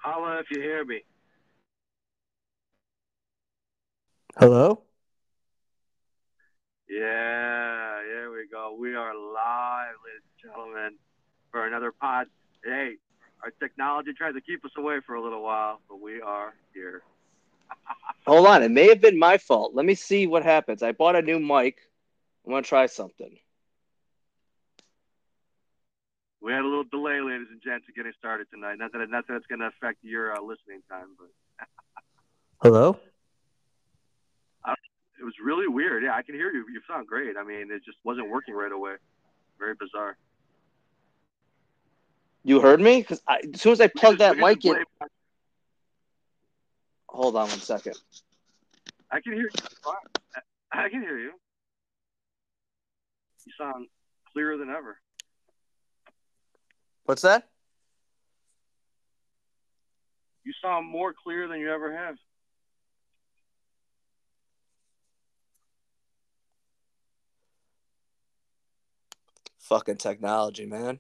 Holla if you hear me. Hello? Yeah, here we go. We are live, ladies and gentlemen, for another pod. Hey, our technology tried to keep us away for a little while, but we are here. Hold on, it may have been my fault. Let me see what happens. I bought a new mic. I'm gonna try something. We had a little delay, ladies and gents, in getting started tonight. Not that it's going to affect your listening time, but Hello? it was really weird. Yeah, I can hear you. You sound great. I mean, it just wasn't working right away. Very bizarre. You heard me? Because as soon as I plugged We that could just mic in, blame. hold on one second. I can hear you. Fine. I can hear you. You sound clearer than ever. What's that? You sound more clear than you ever have. Fucking technology, man.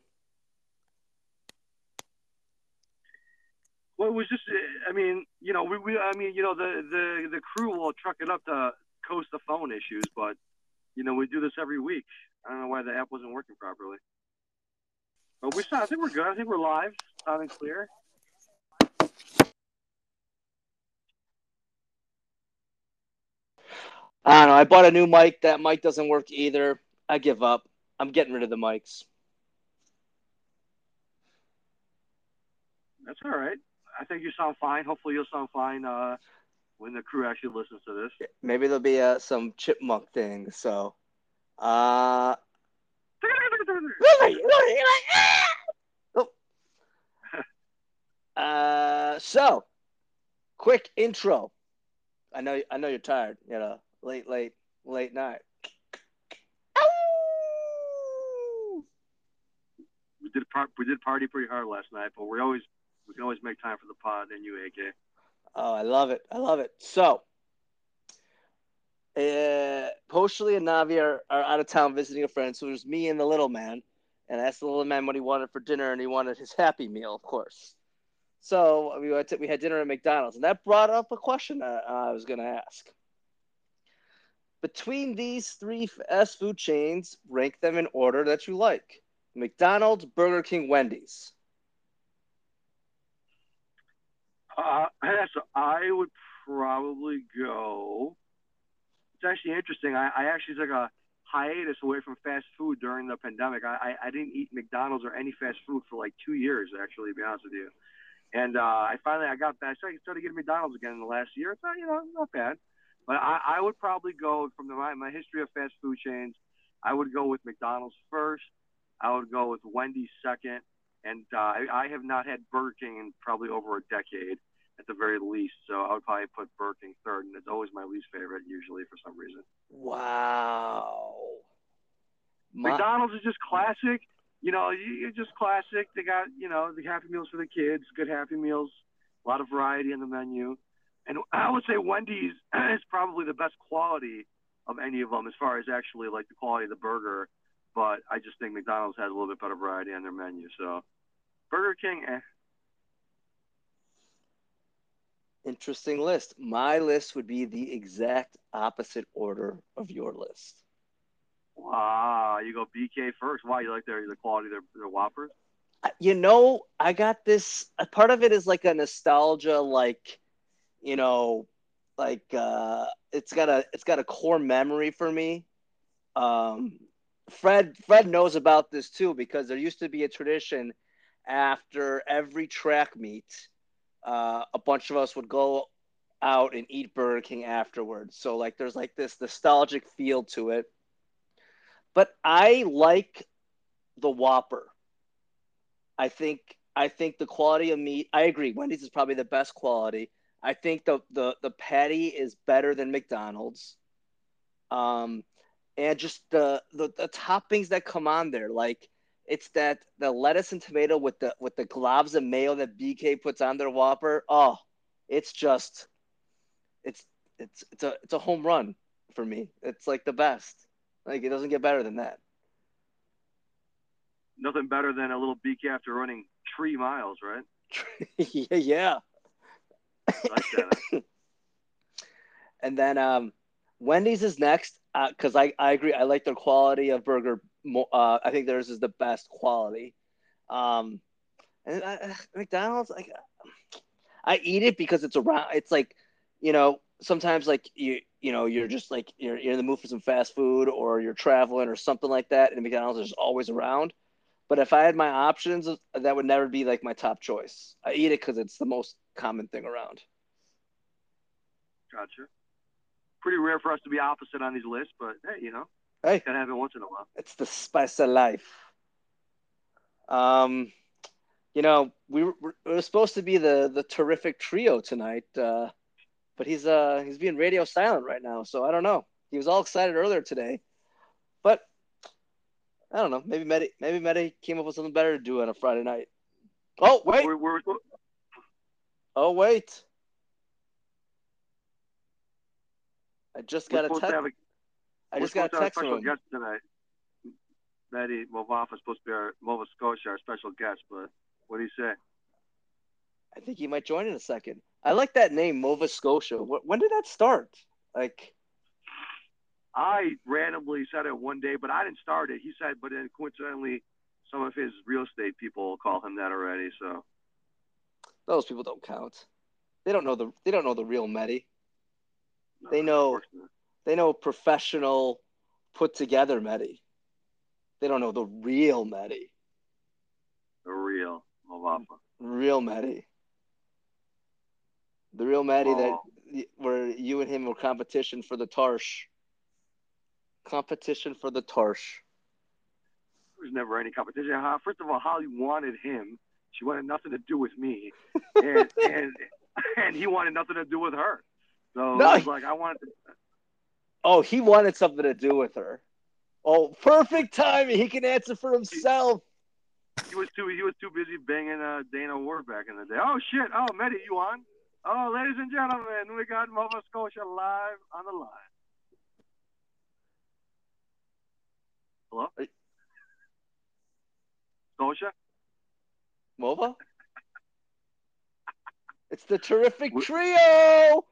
Well, it was just, I mean, I mean, the crew will truck it up to coast the phone issues, but we do this every week. I don't know why the app wasn't working properly, but I think we're good. I think we're live, loud and clear. I don't know. I bought a new mic. That mic doesn't work either. I give up. I'm getting rid of the mics. That's all right. I think you sound fine. Hopefully, you'll sound fine when the crew actually listens to this. Maybe there'll be some chipmunk thing. So, uh, oh, so quick intro. I know you're tired. Late night. We did party pretty hard last night, but we can always make time for the pod and you, AK. Oh, I love it. I love it. So, Poshli and Navi are out of town visiting a friend, so there's me and the little man. And I asked the little man what he wanted for dinner, and he wanted his Happy Meal, of course. So we had dinner at McDonald's, and that brought up a question I was going to ask. Between these three fast food chains, rank them in order that you like: McDonald's, Burger King, Wendy's. So I would probably go. It's actually interesting. I actually took a hiatus away from fast food during the pandemic. I didn't eat McDonald's or any fast food for like 2 years, actually, to be honest with you. And I got back. I started getting McDonald's again in the last year. It's not, not bad. But I would probably go from my history of fast food chains. I would go with McDonald's first. I would go with Wendy's second, and I have not had Burger King in probably over a decade at the very least. So I would probably put Burger King third, and it's always my least favorite usually for some reason. Wow. My McDonald's is just classic. You're just classic. They got the Happy Meals for the kids, good Happy Meals, a lot of variety in the menu, and I would say Wendy's is probably the best quality of any of them as far as actually like the quality of the burger. But I just think McDonald's has a little bit better variety on their menu. So Burger King, eh. Interesting list. My list would be the exact opposite order of your list. Wow, you go BK first. Why you like the quality of their Whoppers? I got this. A part of it is like a nostalgia, you know, it's got a core memory for me. Um, Fred knows about this too because there used to be a tradition after every track meet. A bunch of us would go out and eat Burger King afterwards. So like there's like this nostalgic feel to it. But I like the Whopper. I think the quality of meat. I agree. Wendy's is probably the best quality. I think the patty is better than McDonald's. Um, and just the toppings that come on there, like it's that the lettuce and tomato with the globs of mayo that BK puts on their Whopper. Oh, it's just it's it's a home run for me. It's like the best. Like it doesn't get better than that. Nothing better than a little BK after running 3 miles, right? Yeah. I like that. And then Wendy's is next because I agree. I like their quality of burger. I think theirs is the best quality. Um, and McDonald's, like, I eat it because it's around. It's like, sometimes like you're just like you're in the mood for some fast food or you're traveling or something like that, and McDonald's is always around. But if I had my options, that would never be like my top choice. I eat it because it's the most common thing around. Gotcha. Pretty rare for us to be opposite on these lists, but hey, Hey, gotta have it once in a while. it's the spice of life. Um, we were supposed to be the terrific trio tonight, but he's being radio silent right now, so I don't know. He was all excited earlier today, but I don't know. Maybe Medi came up with something better to do on a Friday night. Oh wait, oh wait! I just got a text. I we're just got supposed a to have a text from special him. guest tonight. Maddie Movafa is supposed to be our Nova Scotia, our special guest, but what do you say? I think he might join in a second. I like that name, Nova Scotia. When did that start? Like, I randomly said it one day, but I didn't start it. He said, but then coincidentally, some of his real estate people call him that already. So those people don't count. They don't know the real Medi. no, They know professional, put together Medi. They don't know the real Medi. the real Movafa. Real Medi. The real Medi that Oh. where you and him were competition for the Tarsh. Competition for the Tarsh. There was never any competition. First of all, Holly wanted him. She wanted nothing to do with me, and he wanted nothing to do with her. So No, it was like I wanted to. Oh, he wanted something to do with her. Oh, perfect timing. He can answer for himself. He was too busy banging Dana Ward back in the day. Oh shit! Oh, Medi, you on? Oh, ladies and gentlemen, we got Nova Scotia live on the line. Hello, Scotia. Mova? It's the terrific trio.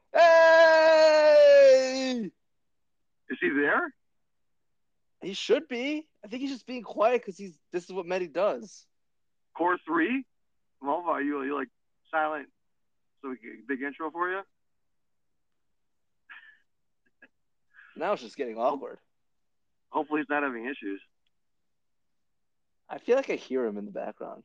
Hey! Is he there? He should be. I think he's just being quiet because this is what Medi does. Core 3? Mova, are you like silent? So big intro for you? Now it's just getting awkward. Hopefully he's not having issues. I feel like I hear him in the background.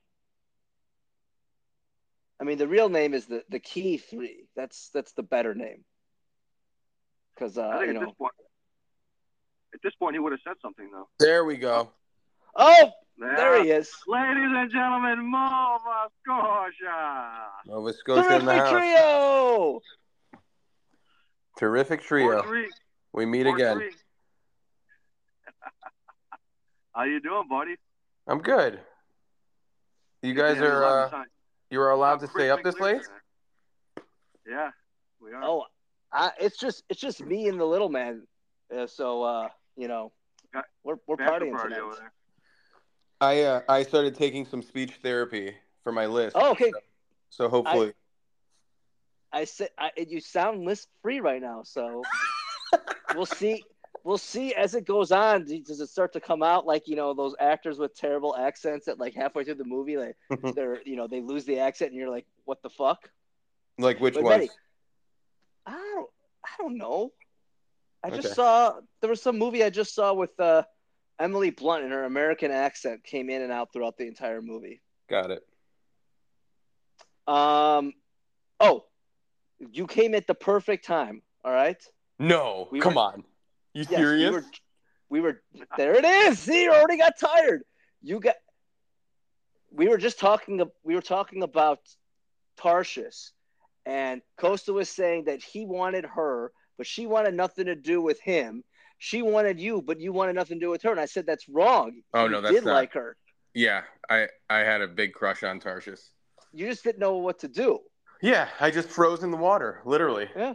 I mean, the real name is the Key 3. That's the better name. Because I think at this point he would have said something though. There we go. Oh, there he is. Ladies and gentlemen, Nova Scotia. Nova Scotia in the Terrific house. trio. Terrific trio. We meet again. How you doing, buddy? I'm good. You guys are you are allowed to stay up this late? Yeah, we are. Oh, it's just me and the little man. So we're partying tonight. Over there. I started taking some speech therapy for my list. Oh, okay. So hopefully. I said you sound list free right now, so we'll see. We'll see as it goes on. Does it start to come out like those actors with terrible accents that like halfway through the movie they lose the accent and you're like, what the fuck? Like which ones? I don't know. I just saw there was some movie I just saw with Emily Blunt and her American accent came in and out throughout the entire movie. Got it. Oh, you came at the perfect time. All right. No, come on. You serious? Yes, we were. There it is. See, you already got tired. We were talking about Tarshish, and Costa was saying that he wanted her, but she wanted nothing to do with him. She wanted you, but you wanted nothing to do with her. And I said that's wrong. Oh no, that's did not. Like her. Yeah, I had a big crush on Tarshish. You just didn't know what to do. Yeah, I just froze in the water, literally. Yeah.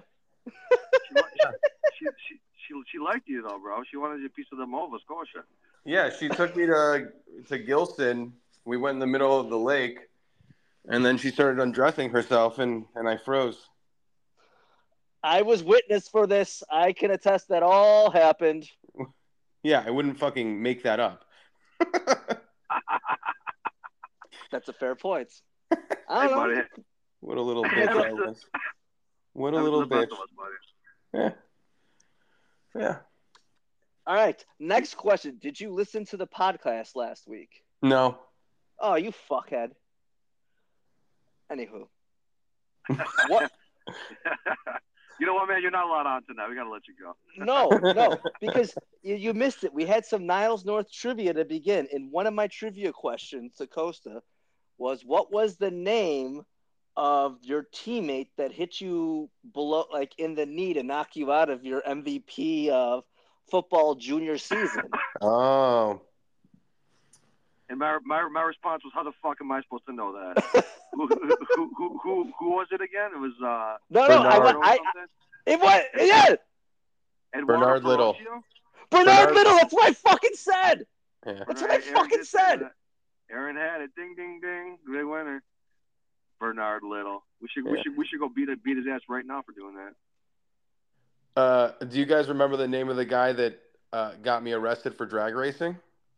She liked you though, bro. She wanted a piece of the Nova Scotia. Yeah, she took me to Gilston. We went in the middle of the lake, And then she started undressing herself, and I froze. I was witness for this. I can attest that all happened. Yeah, I wouldn't fucking make that up. That's a fair point. I don't know. What a little bitch I was. What a little bitch. Yeah. Yeah. All right. Next question. Did you listen to the podcast last week? No. Oh, you fuckhead. Anywho. What? You know what, man? You're not allowed on tonight. We got to let you go. No, because you missed it. We had some Niles North trivia to begin. And one of my trivia questions to Costa was, what was the name of your teammate that hit you below, like in the knee to knock you out of your MVP of football junior season? Oh. And my response was, how the fuck am I supposed to know that? who was it again? It was it was yeah. Bernard Little. Bernard Little. That's what I fucking said. Yeah. That's what I fucking said. Aaron had it. Ding ding ding. Big winner. Bernard Little. We should go beat his ass right now for doing that. Do you guys remember the name of the guy that got me arrested for drag racing?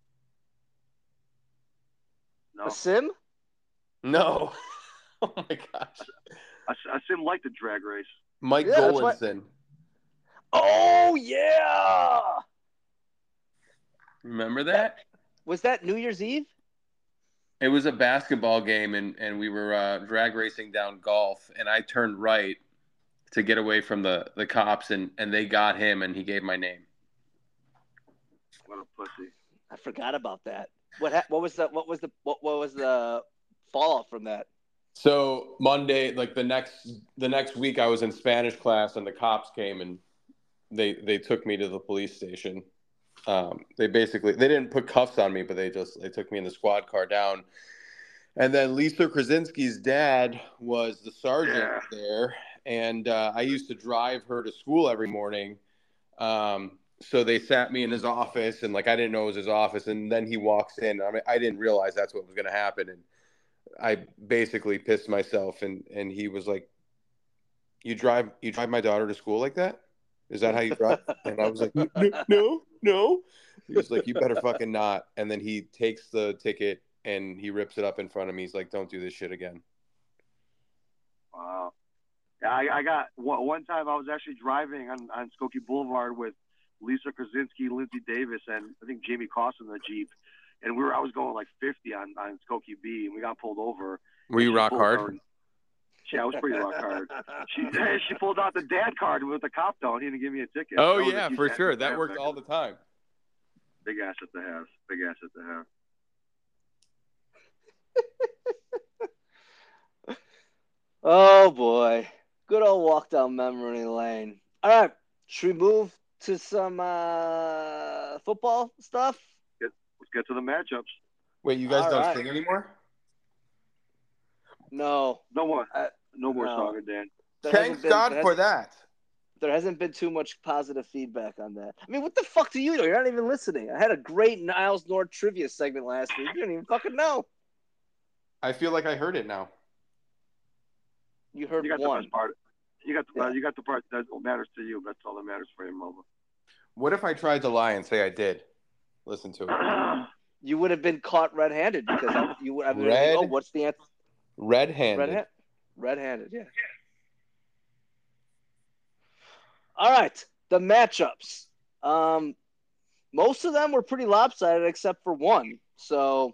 No. A sim? No. Oh my gosh. A sim like the drag race. Mike Golinson. Oh yeah. Remember that? Was that New Year's Eve? It was a basketball game, and we were drag racing down Golf, and I turned right to get away from the cops, and they got him, and he gave my name. What a pussy! I forgot about that. What was the fallout from that? So Monday, like the next week, I was in Spanish class, and the cops came, and they took me to the police station. They didn't put cuffs on me, but they took me in the squad car down. And then Lisa Krasinski's dad was the sergeant there, and I used to drive her to school every morning. So they sat me in his office, and like I didn't know it was his office. And then he walks in. I mean, I didn't realize that's what was going to happen, and I basically pissed myself. And he was like, "You drive my daughter to school like that? Is that how you drive?" And I was like, "No." He was like, "You better fucking not." And then he takes the ticket and he rips it up in front of me. He's like, "Don't do this shit again." Wow. Yeah, I got one time I was actually driving on Skokie Boulevard with Lisa Krasinski, Lindsay Davis, and I think Jamie Cost in the Jeep. And I was going like 50 on Skokie B, and we got pulled over. Were you rock hard? Yeah, I was pretty rock hard. She pulled out the dad card with the cop though. He didn't give me a ticket. Oh yeah, for sure. That worked all the time. Big asset to have. Big asset to have. Oh boy, good old walk down memory lane. All right, should we move to some football stuff? Let's get to the matchups. Wait, you guys don't sing anymore? No. No more. No more song, Dan. Thanks God for that. There hasn't been too much positive feedback on that. I mean, what the fuck do you know? You're not even listening. I had a great Niles North trivia segment last week. You don't even fucking know. I feel like I heard it now. You heard one. The best part. You got the part that matters to you. That's all that matters for you, Momo. What if I tried to lie and say I did? Listen to it. You would have been caught red-handed because you would have been like, oh, what's the answer? Red-handed. Red-handed, yeah. All right, the matchups. Most of them were pretty lopsided except for one. So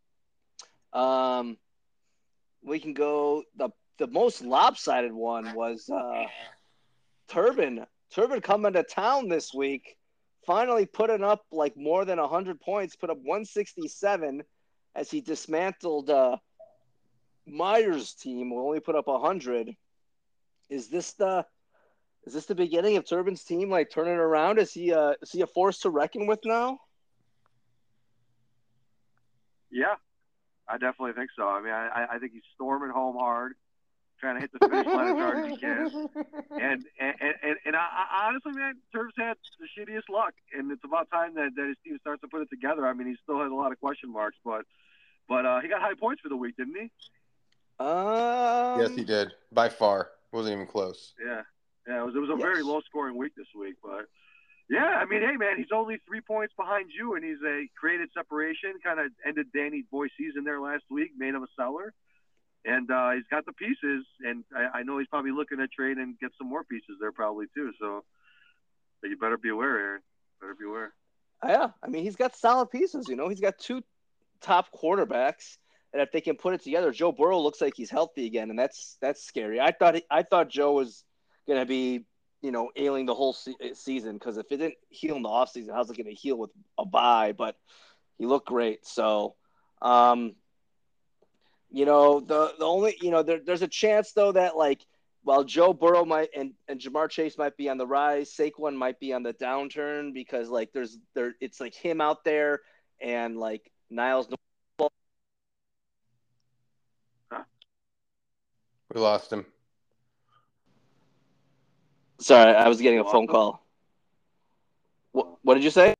we can go the most lopsided one was Turbin. Turbin coming to town this week, finally putting up like more than 100 points, put up 167 as he dismantled Myers' team, who only put up 100. Is this the beginning of Turbin's team like turning around? Is he a force to reckon with now? Yeah, I definitely think so. I mean, I think he's storming home hard, trying to hit the finish line as hard as he can. And I honestly, man, Turb's had the shittiest luck, and it's about time that his team starts to put it together. I mean, he still has a lot of question marks, but he got high points for the week, didn't he? Yes, he did. By far. Wasn't even close. Yeah, it was a very Yes. low scoring week this week, but yeah, I mean, hey man, he's only 3 points behind you, and he's created separation. Kind of ended Danny Boy's season there last week, made him a seller, and he's got the pieces. And I know he's probably looking to trade and get some more pieces there probably too. So you better be aware, Aaron. Better be aware. Yeah, I mean, he's got solid pieces. He's got two top quarterbacks, and if they can put it together, Joe Burrow looks like he's healthy again, and that's scary. I thought Joe was gonna be ailing the whole season, because if it didn't heal in the offseason, how's it gonna heal with a bye? But he looked great. So, the only there's a chance though that, like, while Joe Burrow might and Jamar Chase might be on the rise, Saquon might be on the downturn, because like it's like him out there and like Niles. Huh? We lost him. Sorry, I was getting You a lost phone him? call. What did you say?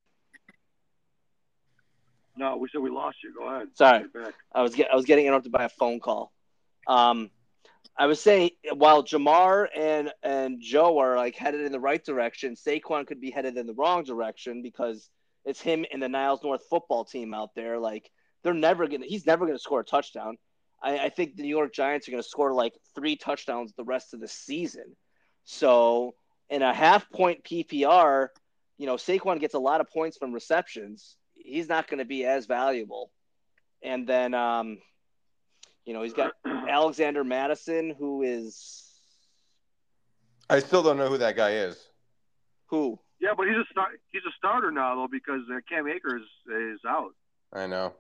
No, we said we lost you. Go ahead. Sorry, Get back. I was getting interrupted by a phone call. I was saying, while Jamar and Joe are like headed in the right direction, Saquon could be headed in the wrong direction, because it's him and the Niles North football team out there. Like, he's never gonna score a touchdown. I think the New York Giants are gonna score like 3 touchdowns the rest of the season. So in a half-point PPR, Saquon gets a lot of points from receptions. He's not going to be as valuable. And then he's got Alexander Madison, who is I still don't know who that guy is. who? Yeah, but he's a starter now though, because Cam Akers is out. I know.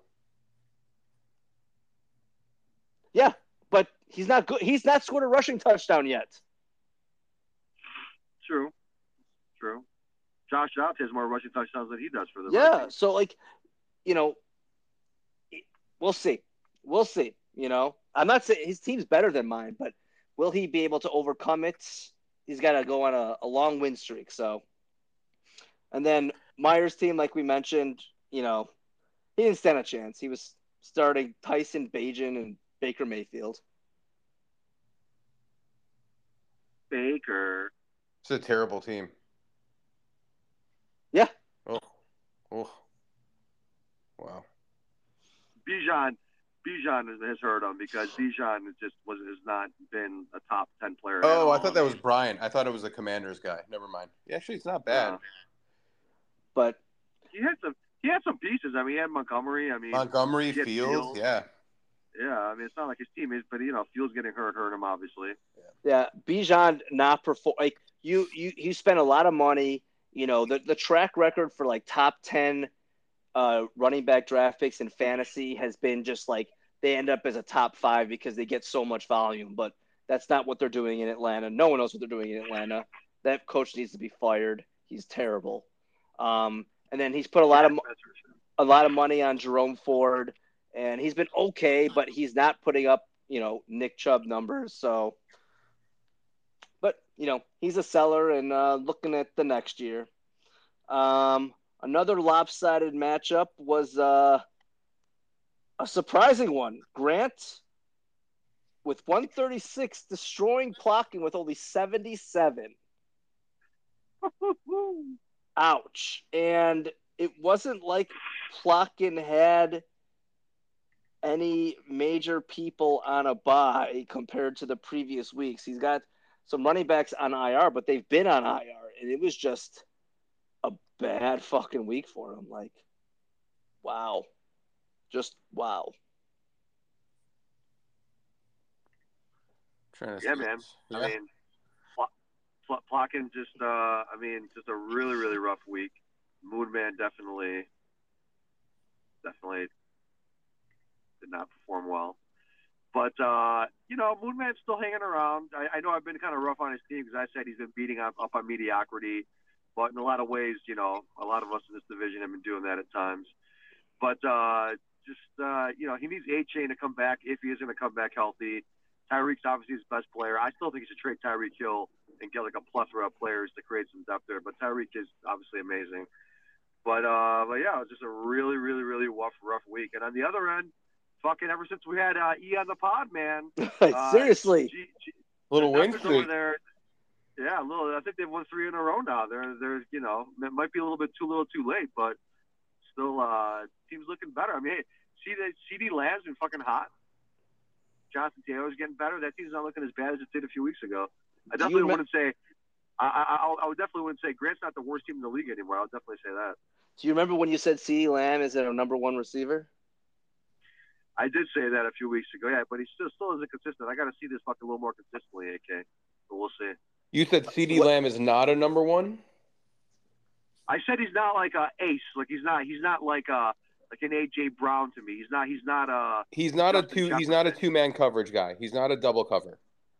Yeah, but he's not good. He's not scored a rushing touchdown yet. True. Josh Dobbs has more rushing touchdowns than he does for the Yeah, Vikings. so like, we'll see. I'm not saying his team's better than mine, but will he be able to overcome it? He's got to go on a long win streak. So, and then Myers' team, like we mentioned, he didn't stand a chance. He was starting Tyson Bagent and Baker Mayfield. Baker. It's a terrible team. Yeah. Oh. Wow. Bijan has heard him, because Bijan has not been a top 10 player. Oh, I thought that was Brian. I thought it was the Commanders guy. Never mind. Yeah, actually, it's not bad. But he had some pieces. I mean, he had Montgomery. I mean, Montgomery, Fields. Yeah. Yeah, I mean, it's not like his team is, but Fields getting hurt him obviously. Yeah, Bijan not perform. Like you spent a lot of money. The track record for like top 10 running back draft picks in fantasy has been just like they end up as a top 5 because they get so much volume. But that's not what they're doing in Atlanta. No one knows what they're doing in Atlanta. That coach needs to be fired. He's terrible. And then he's put a lot of money on Jerome Ford, and he's been okay, but he's not putting up Nick Chubb numbers. So, but he's a seller, and looking at the next year. Another lopsided matchup was a surprising one. Grant with 136 destroying Plotkin with only 77. Ouch. And it wasn't like Plotkin had any major people on a bye compared to the previous weeks. He's got some running backs on IR, but they've been on IR, and it was just a bad fucking week for him. Like, wow. Just wow. Yeah, man. Yeah. I mean, Plotkin just a really, really rough week. Moonman definitely did not perform well. But, Moonman's still hanging around. I know I've been kind of rough on his team, because I said he's been beating up on mediocrity. But in a lot of ways, a lot of us in this division have been doing that at times. But he needs A-Chain to come back if he is going to come back healthy. Tyreek's obviously his best player. I still think he should trade Tyreek Hill and get like a plethora of players to create some depth there. But Tyreek is obviously amazing. But yeah, it was just a really, really, really rough week. And on the other end, fucking ever since we had E on the pod, man. Seriously. Little the win Duckers streak. over there. Yeah, a little. I think they've won 3 in a row now. They're it might be a little bit too little, too late, but still, team's looking better. I mean, hey, CD Lamb's been fucking hot. Jonathan Taylor's getting better. That team's not looking as bad as it did a few weeks ago. I definitely wouldn't say. I definitely wouldn't say Grant's not the worst team in the league anymore. I'll definitely say that. Do you remember when you said CeeDee Lamb is our number one receiver? I did say that a few weeks ago, yeah, but he still isn't consistent. I got to see this fucking a little more consistently, AK. But we'll see. You said CD Lamb is not a number one? I said he's not like a ace. Like he's not like an AJ Brown to me. He's not a two-man coverage guy. He's not a double cover.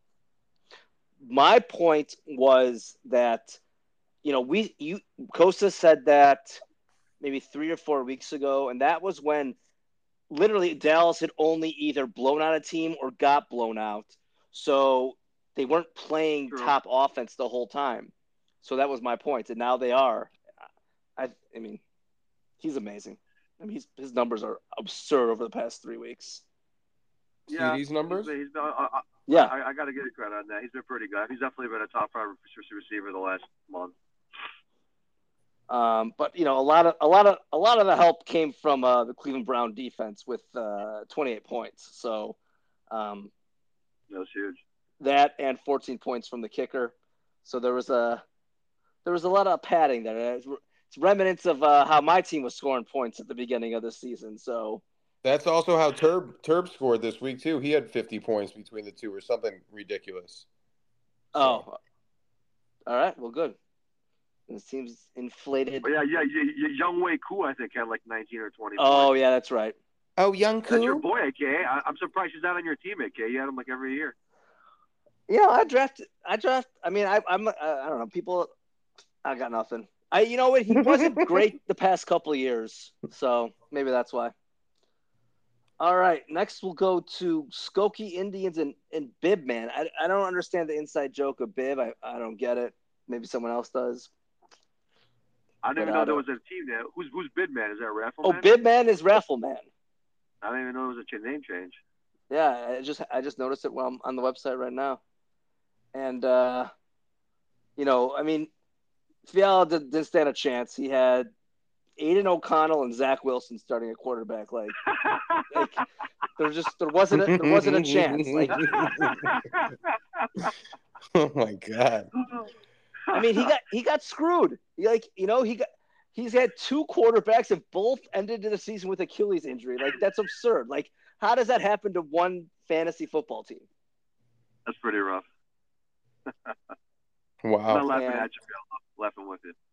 My point was that, Costa said that maybe 3 or 4 weeks ago, and that was when literally Dallas had only either blown out a team or got blown out. So they weren't playing top offense the whole time. So that was my point. And now they are. I mean, he's amazing. I mean, his numbers are absurd over the past 3 weeks. Yeah, CD's numbers? He's yeah. I got to give you credit on that. He's been pretty good. He's definitely been a top 5 receiver the last month. But a lot of the help came from the Cleveland Brown defense with 28 points. So that was huge. That and 14 points from the kicker. So there was a lot of padding there. It's remnants of how my team was scoring points at the beginning of the season. So that's also how Turb scored this week too. He had 50 points between the two, or something ridiculous. So. Oh, all right. Well, good. This team's inflated. Oh, yeah. Young Wei Koo, I think, had like 19 or 20 Oh, points. Yeah, that's right. Oh, Young Koo? That's your boy, AK. I'm surprised he's not on your team, AK. You had him like every year. Yeah, I draft. I mean, I don't know. People, I got nothing. You know what? He wasn't great the past couple of years, so maybe that's why. All right, next we'll go to Skokie Indians and Bib, man. I don't understand the inside joke of Bib. I don't get it. Maybe someone else does. I didn't even know there was a team there. Who's Bidman? Is that Raffle Man? Oh, Bidman is Raffle Man. I didn't even know it was a name change. Yeah, I just noticed it while I'm on the website right now. And, I mean, Fiala didn't stand a chance. He had Aiden O'Connell and Zach Wilson starting a quarterback. Like there wasn't a chance. Like, oh my God. I mean, he got screwed. He's had 2 quarterbacks and both ended the season with Achilles injury. Like, that's absurd. Like, how does that happen to one fantasy football team? That's pretty rough. Wow. I'm not laughing at you, Bill. I'm laughing with you.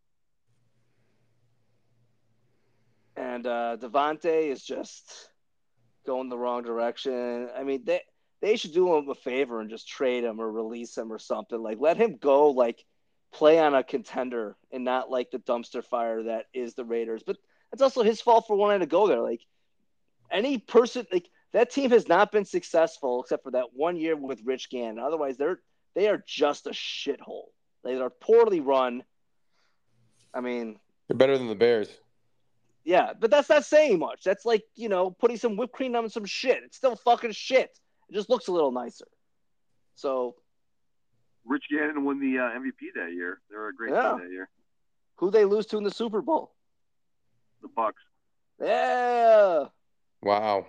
And Devontae is just going the wrong direction. I mean, they should do him a favor and just trade him or release him or something. Like, let him go, like, play on a contender and not like the dumpster fire that is the Raiders. But it's also his fault for wanting to go there. Like, any person, like, that team has not been successful except for that 1 year with Rich Gannon. Otherwise, they are just a shithole. They are poorly run. I mean, they're better than the Bears. Yeah, but that's not saying much. That's like, putting some whipped cream on some shit. It's still fucking shit. It just looks a little nicer. So, Rich Gannon won the MVP that year. They were a great team that year. Who they lose to in the Super Bowl? The Bucks. Yeah. Wow.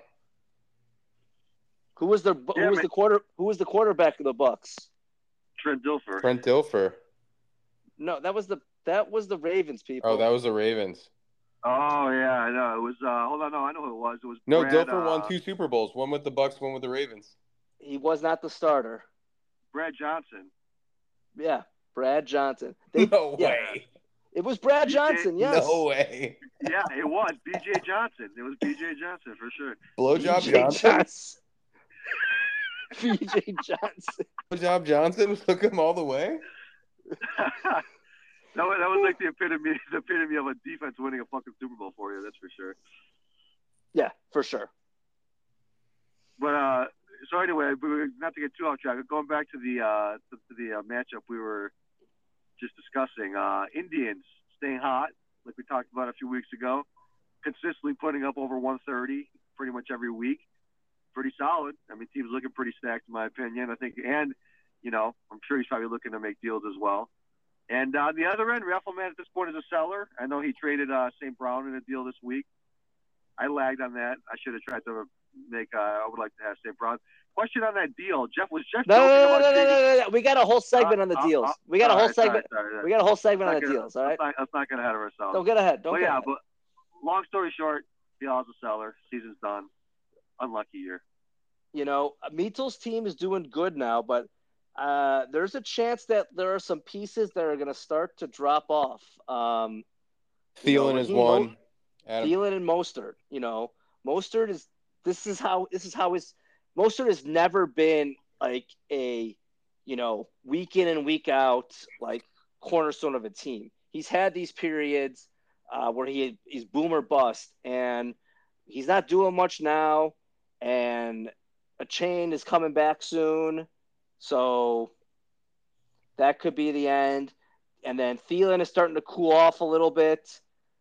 Who was the quarterback of the Bucks? Trent Dilfer. Trent Dilfer. No, that was the Ravens, people. Oh, that was the Ravens. Oh yeah, I know. It was hold on, no, I know who it was. It was no, Brad, Dilfer won 2 Super Bowls, one with the Bucks, one with the Ravens. He was not the starter. Brad Johnson. Yeah, Brad Johnson. No way. It was Brad Johnson, yes. No way. Yeah, it was BJ Johnson. It was BJ Johnson for sure. Blowjob Johnson. BJ Johnson. Blowjob Johnson took him all the way. That was like the epitome of a defense winning a fucking Super Bowl for you. That's for sure. Yeah, for sure. But so anyway, not to get too off track, going back to the matchup we were just discussing. Indians staying hot, like we talked about a few weeks ago, consistently putting up over 130 pretty much every week. pretty solid. I mean, team's looking pretty stacked in my opinion. I think, and I'm sure he's probably looking to make deals as well. And on the other end, Raffleman at this point is a seller. I know he traded St. Brown in a deal this week. I lagged on that. I should have tried to make. I would like to have St. Brown. Question on that deal, Jeff. Was Jeff joking about No. We got a whole segment on the deals. We got a whole segment. We got a whole segment on the deals. All right. Let's not get ahead of ourselves. Don't get ahead. Don't. But long story short, Fial's a seller. Season's done. Unlucky year. Mito's team is doing good now, but there's a chance that there are some pieces that are going to start to drop off. Thielen is one. Thielen and Mostert. Mostert is. This is how his Mostert has never been like a, week in and week out like cornerstone of a team. He's had these periods where he's boom or bust, and he's not doing much now. And a chain is coming back soon, so that could be the end. And then Thielen is starting to cool off a little bit.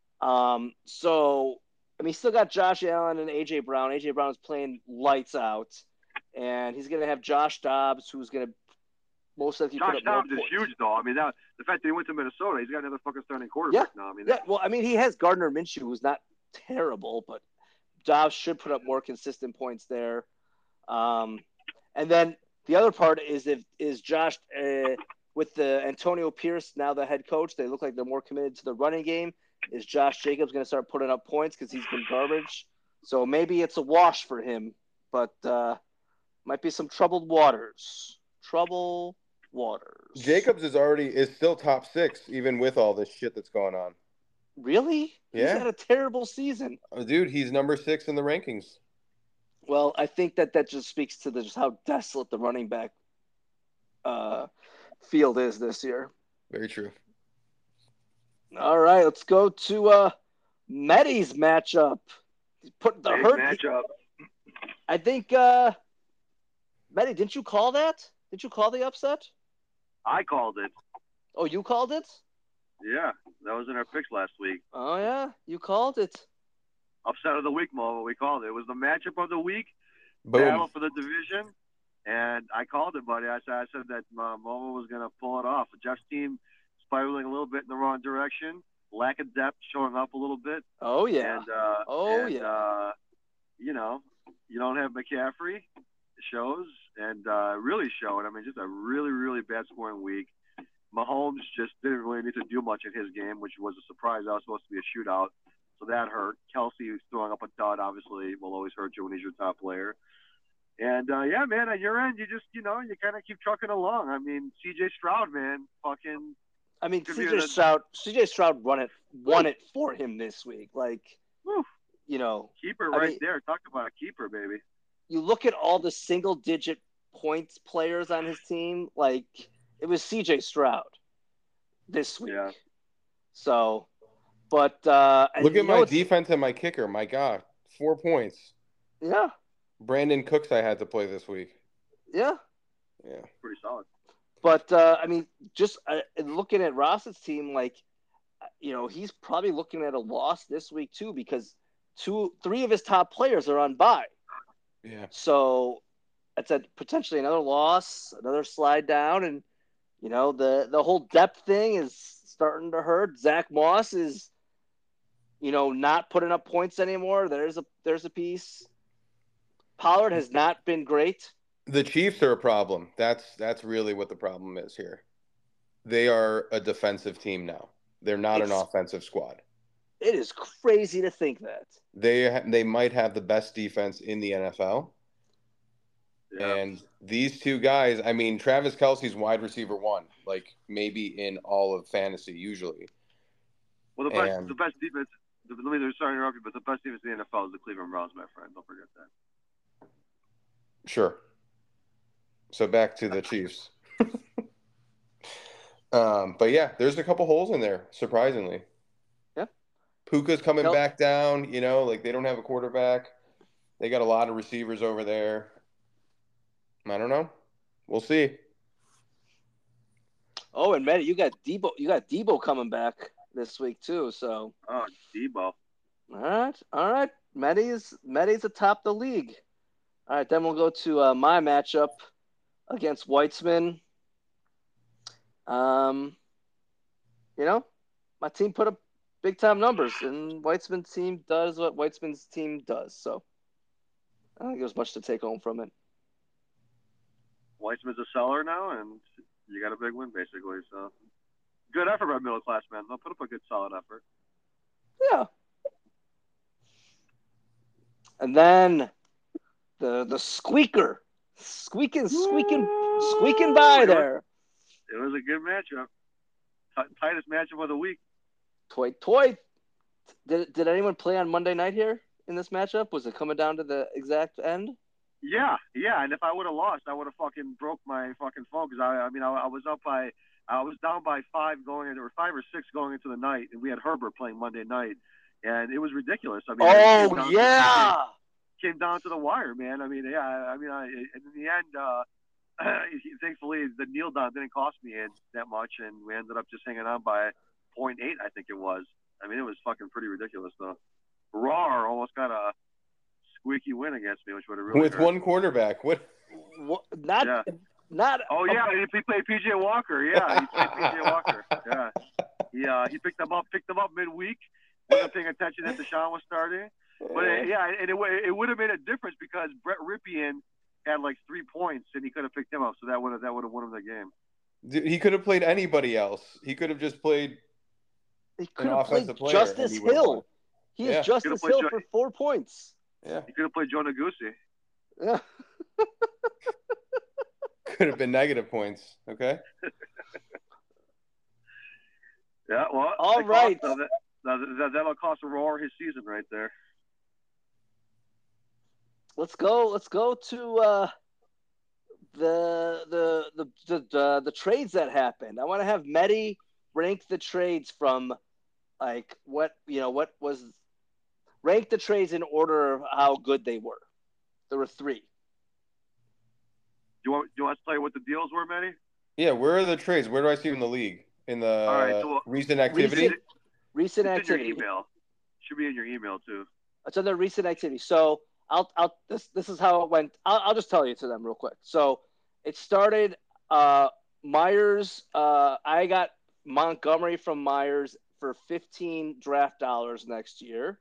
He's still got Josh Allen and A.J. Brown. A.J. Brown is playing lights out, and he's going to have Josh Dobbs, who's going to most likely put up more Josh Dobbs points. is huge, though. I mean, the fact that he went to Minnesota, he's got another fucking starting quarterback now. He has Gardner Minshew, who's not terrible, but Dobbs should put up more consistent points there. And then the other part is Josh with the Antonio Pierce now the head coach. They look like they're more committed to the running game. Is Josh Jacobs going to start putting up points because he's been garbage? So maybe it's a wash for him, but might be some troubled waters. Jacobs is still top 6 even with all this shit that's going on. Really? Yeah. He's had a terrible season. Oh, dude, he's number 6 in the rankings. Well, I think that just speaks to just how desolate the running back field is this year. Very true. All right, let's go to Mehdi's matchup. Put the hurt matchup. I think Mehdi, didn't you call that? Did you call the upset? I called it. Oh, you called it? Yeah, that was in our picks last week. Oh yeah, you called it. Upset of the week, Mo. We called it. It was the matchup of the week. Boom. Battle for the division, and I called it, buddy. I said that Mo was going to pull it off. Jeff's team spiraling a little bit in the wrong direction. Lack of depth showing up a little bit. Oh yeah. And you don't have McCaffrey. It shows, and really showing. I mean, just a really, really bad scoring week. Mahomes just didn't really need to do much in his game, which was a surprise. That was supposed to be a shootout, so that hurt. Kelsey throwing up a dud, obviously, will always hurt you when he's your top player. And, man, on your end, you just, you kind of keep trucking along. I mean, C.J. Stroud, man, fucking – I mean, C.J. Stroud won it for him this week. Like, whew. Keeper there. Talk about a keeper, baby. You look at all the single-digit points players on his team, like, it was C.J. Stroud this week. Yeah. So, but look at my defense and my kicker. My God, 4 points. Yeah. Brandon Cooks I had to play this week. Yeah. Yeah. Pretty solid. But, just looking at Ross's team, like, he's probably looking at a loss this week too because 3 of his top players are on bye. Yeah. So it's potentially another loss, another slide down, and the whole depth thing is starting to hurt. Zach Moss is, not putting up points anymore. There's a piece. Pollard has not been great. The Chiefs are a problem. That's really what the problem is here. They are a defensive team now. They're not an offensive squad. It is crazy to think that. They might have the best defense in the NFL. Yeah. And these 2 guys, I mean, Travis Kelce's wide receiver 1, like maybe in all of fantasy usually. Well, the best defense, let me sorry to interrupt you, but the best defense in the NFL is the Cleveland Browns, my friend. Don't forget that. Sure. So back to the Chiefs. But yeah, there's a couple holes in there, surprisingly. Yeah. Puka's coming back down, like they don't have a quarterback. They got a lot of receivers over there. I don't know. We'll see. Oh, and Matt, you got Debo coming back this week too. So. Oh, Debo. All right. Matty's atop the league. All right, then we'll go to my matchup against Weitzman. My team put up big time numbers, and Weitzman's team does what Weitzman's team does. So I don't think there's much to take home from it. Weissman's a seller now, and you got a big win basically. So good effort by middle class men. They'll put up a good solid effort. Yeah. And then the squeaker, squeaking by there. It was a good matchup. Tightest matchup of the week. Toy. Did anyone play on Monday night here in this matchup? Was it coming down to the exact end? Yeah. And if I would have lost, I would have fucking broke my fucking phone because I was down by 5 or 5 or 6 going into the night, and we had Herbert playing Monday night, and it was ridiculous. I mean, came down to the wire, man. I mean, yeah. In the end, thankfully the kneel down didn't cost me that much, and we ended up just hanging on by 0.8, I think it was. I mean, it was fucking pretty ridiculous though. Raw almost got a squeaky win against me, which would have really with hurt. one quarterback. What? Not. Oh yeah, he played PJ Walker. Yeah, he played PJ Walker. Yeah, he picked them up midweek. Wasn't paying attention that Deshaun was starting. But it would have made a difference because Brett Ripien had like 3 points, and he could have picked him up, so that would have won him the game. He could have played anybody else. He could have just played. He could have played Justice Hill. He is Justice Hill for 4 points. Yeah, he could have played Joe Neguse. Yeah. Could have been negative points. Okay. Yeah. Well. All right. That'll cost Roar his season right there. Let's go to the trades that happened. I want to have Mehdi rank the trades from like rank the trades in order of how good they were. There were 3. Do you want to tell you what the deals were, Mehdi? Yeah, where are the trades? Where do I see them in the league? In the recent activity? Recent activity. In your email. Should be in your email too. It's under recent activity. So this is how it went. I'll just tell you to them real quick. So it started Myers. I got Montgomery from Myers for $15 draft dollars next year.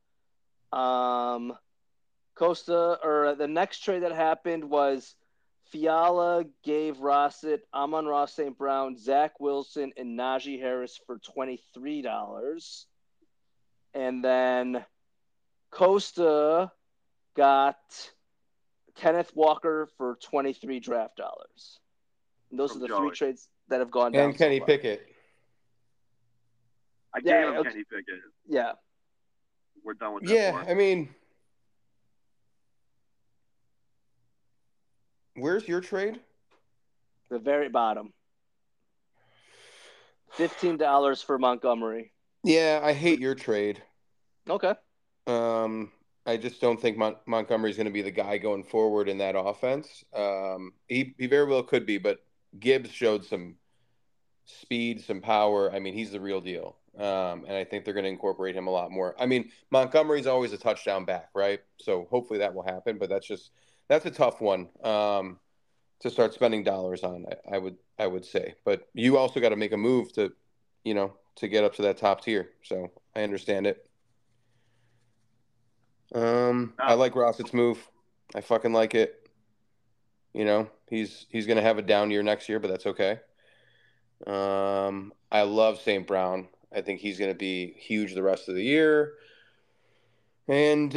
Costa, or the next trade that happened was Fiala gave Rossett, Amon-Ra St. Brown, Zach Wilson, and Najee Harris for $23. And then Costa got Kenneth Walker for $23 draft dollars. And those are the 3 trades that have gone down. And Kenny Pickett. I gave him Kenny Pickett. Yeah. We're done with that. Yeah, I mean, where's your trade? The very bottom. $15 for Montgomery. Yeah, I hate your trade. Okay. I just don't think Montgomery's going to be the guy going forward in that offense. He very well could be, but Gibbs showed some speed, some power. I mean, he's the real deal. And I think they're going to incorporate him a lot more. I mean, Montgomery's always a touchdown back, right? So hopefully that will happen, but that's a tough one to start spending dollars on, I would say. But you also got to make a move to get up to that top tier. So I understand it. I like Rossett's move. I fucking like it. He's going to have a down year next year, but that's okay. I love St. Brown. I think he's going to be huge the rest of the year. And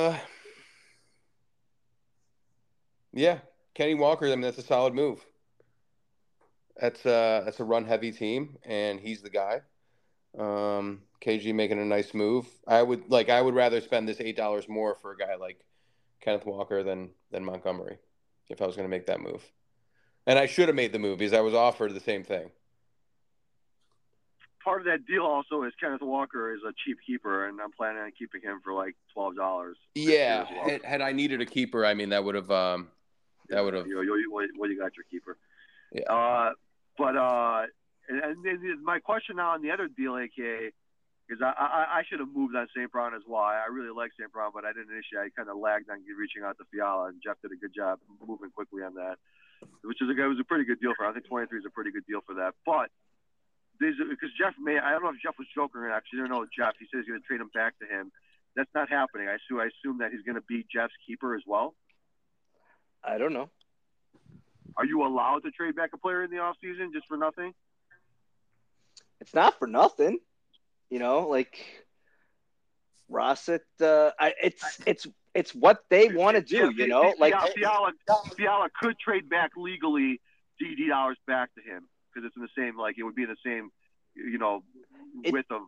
yeah, Kenny Walker, I mean, that's a solid move. That's a run heavy team, and he's the guy. KG making a nice move. I would rather spend this $8 more for a guy like Kenneth Walker than Montgomery if I was going to make that move. And I should have made the move because I was offered the same thing. Part of that deal also is Kenneth Walker is a cheap keeper, and I'm planning on keeping him for like $12. Yeah, had I needed a keeper, I mean that would have. You got your keeper. Yeah. And my question now on the other deal, AKA, Because I should have moved on St. Brown as well. I really like St. Brown, but I didn't initiate. I kind of lagged on reaching out to Fiala, and Jeff did a good job moving quickly on that, which is it was a pretty good deal for him. I think 23 is a pretty good deal for that. But because Jeff I don't know if Jeff was joking or not. Actually, I don't know Jeff. He said he's going to trade him back to him. That's not happening. I assume that he's going to be Jeff's keeper as well. I don't know. Are you allowed to trade back a player in the offseason just for nothing? It's not for nothing. Like Rossett, it's what they want to do. Like Fiala could trade back legally $DD back to him because it's in the same, like it would be in the same, width of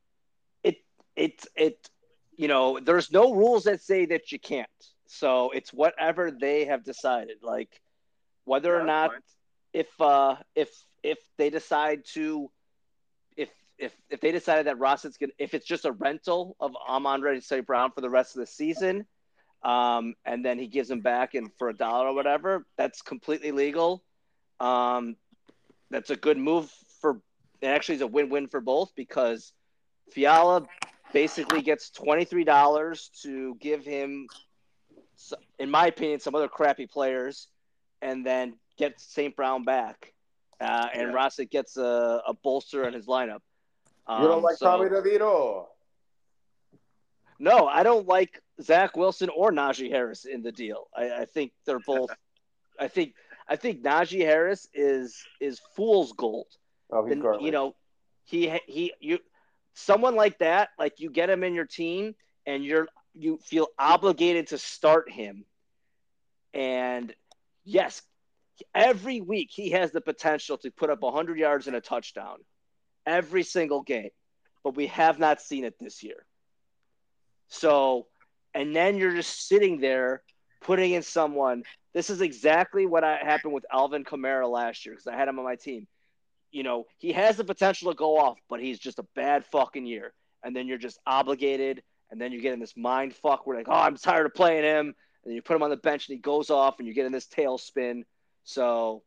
there's no rules that say that you can't. So it's whatever they have decided. Like whether or not if they decide to. If they decided that Rossett's if it's just a rental of Amon-Ra St. Brown for the rest of the season, and then he gives him back and for $1 or whatever, that's completely legal. That's a good move it actually is a win-win for both because Fiala basically gets $23 to give him, in my opinion, some other crappy players, and then gets St. Brown back. And Rossett gets a bolster in his lineup. You don't like Tommy DeVito? No, I don't like Zach Wilson or Najee Harris in the deal. I think they're both. I think Najee Harris is fool's gold. Oh, he's garbage. You someone like that, like you get him in your team, and you feel obligated to start him. And yes, every week he has the potential to put up 100 yards and a touchdown. Every single game, but we have not seen it this year. So, and then you're just sitting there putting in someone. This is exactly what happened with Alvin Kamara last year because I had him on my team. He has the potential to go off, but he's just a bad fucking year. And then you're just obligated, and then you get in this mind fuck where like, oh, I'm tired of playing him. And then you put him on the bench, and he goes off, and you get in this tailspin. So,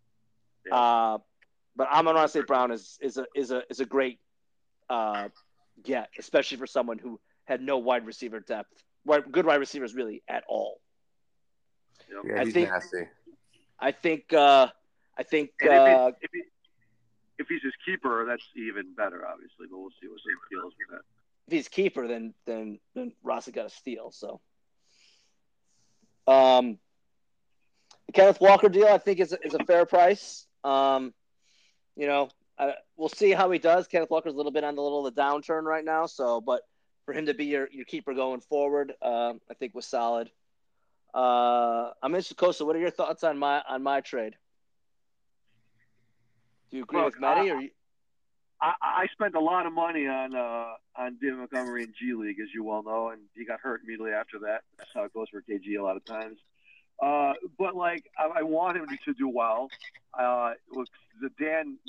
but Amon-Ra St. Brown is a great get, especially for someone who had no wide receiver depth, good wide receivers really at all. Yeah, he's nasty. I think if he's his keeper, that's even better, obviously. But we'll see what the deal is with that. If he's keeper, then Rossett got a steal. So, the Kenneth Walker deal, I think, is a fair price. We'll see how he does. Kenneth Walker's a little bit on the downturn right now. So, but for him to be your keeper going forward, I think was solid. I'm interested, Kosa. What are your thoughts on my trade? Do you agree with Matty? I spent a lot of money on David Montgomery in G League, as you well know, and he got hurt immediately after that. That's how it goes for KG a lot of times. But like I want him to do well. Dan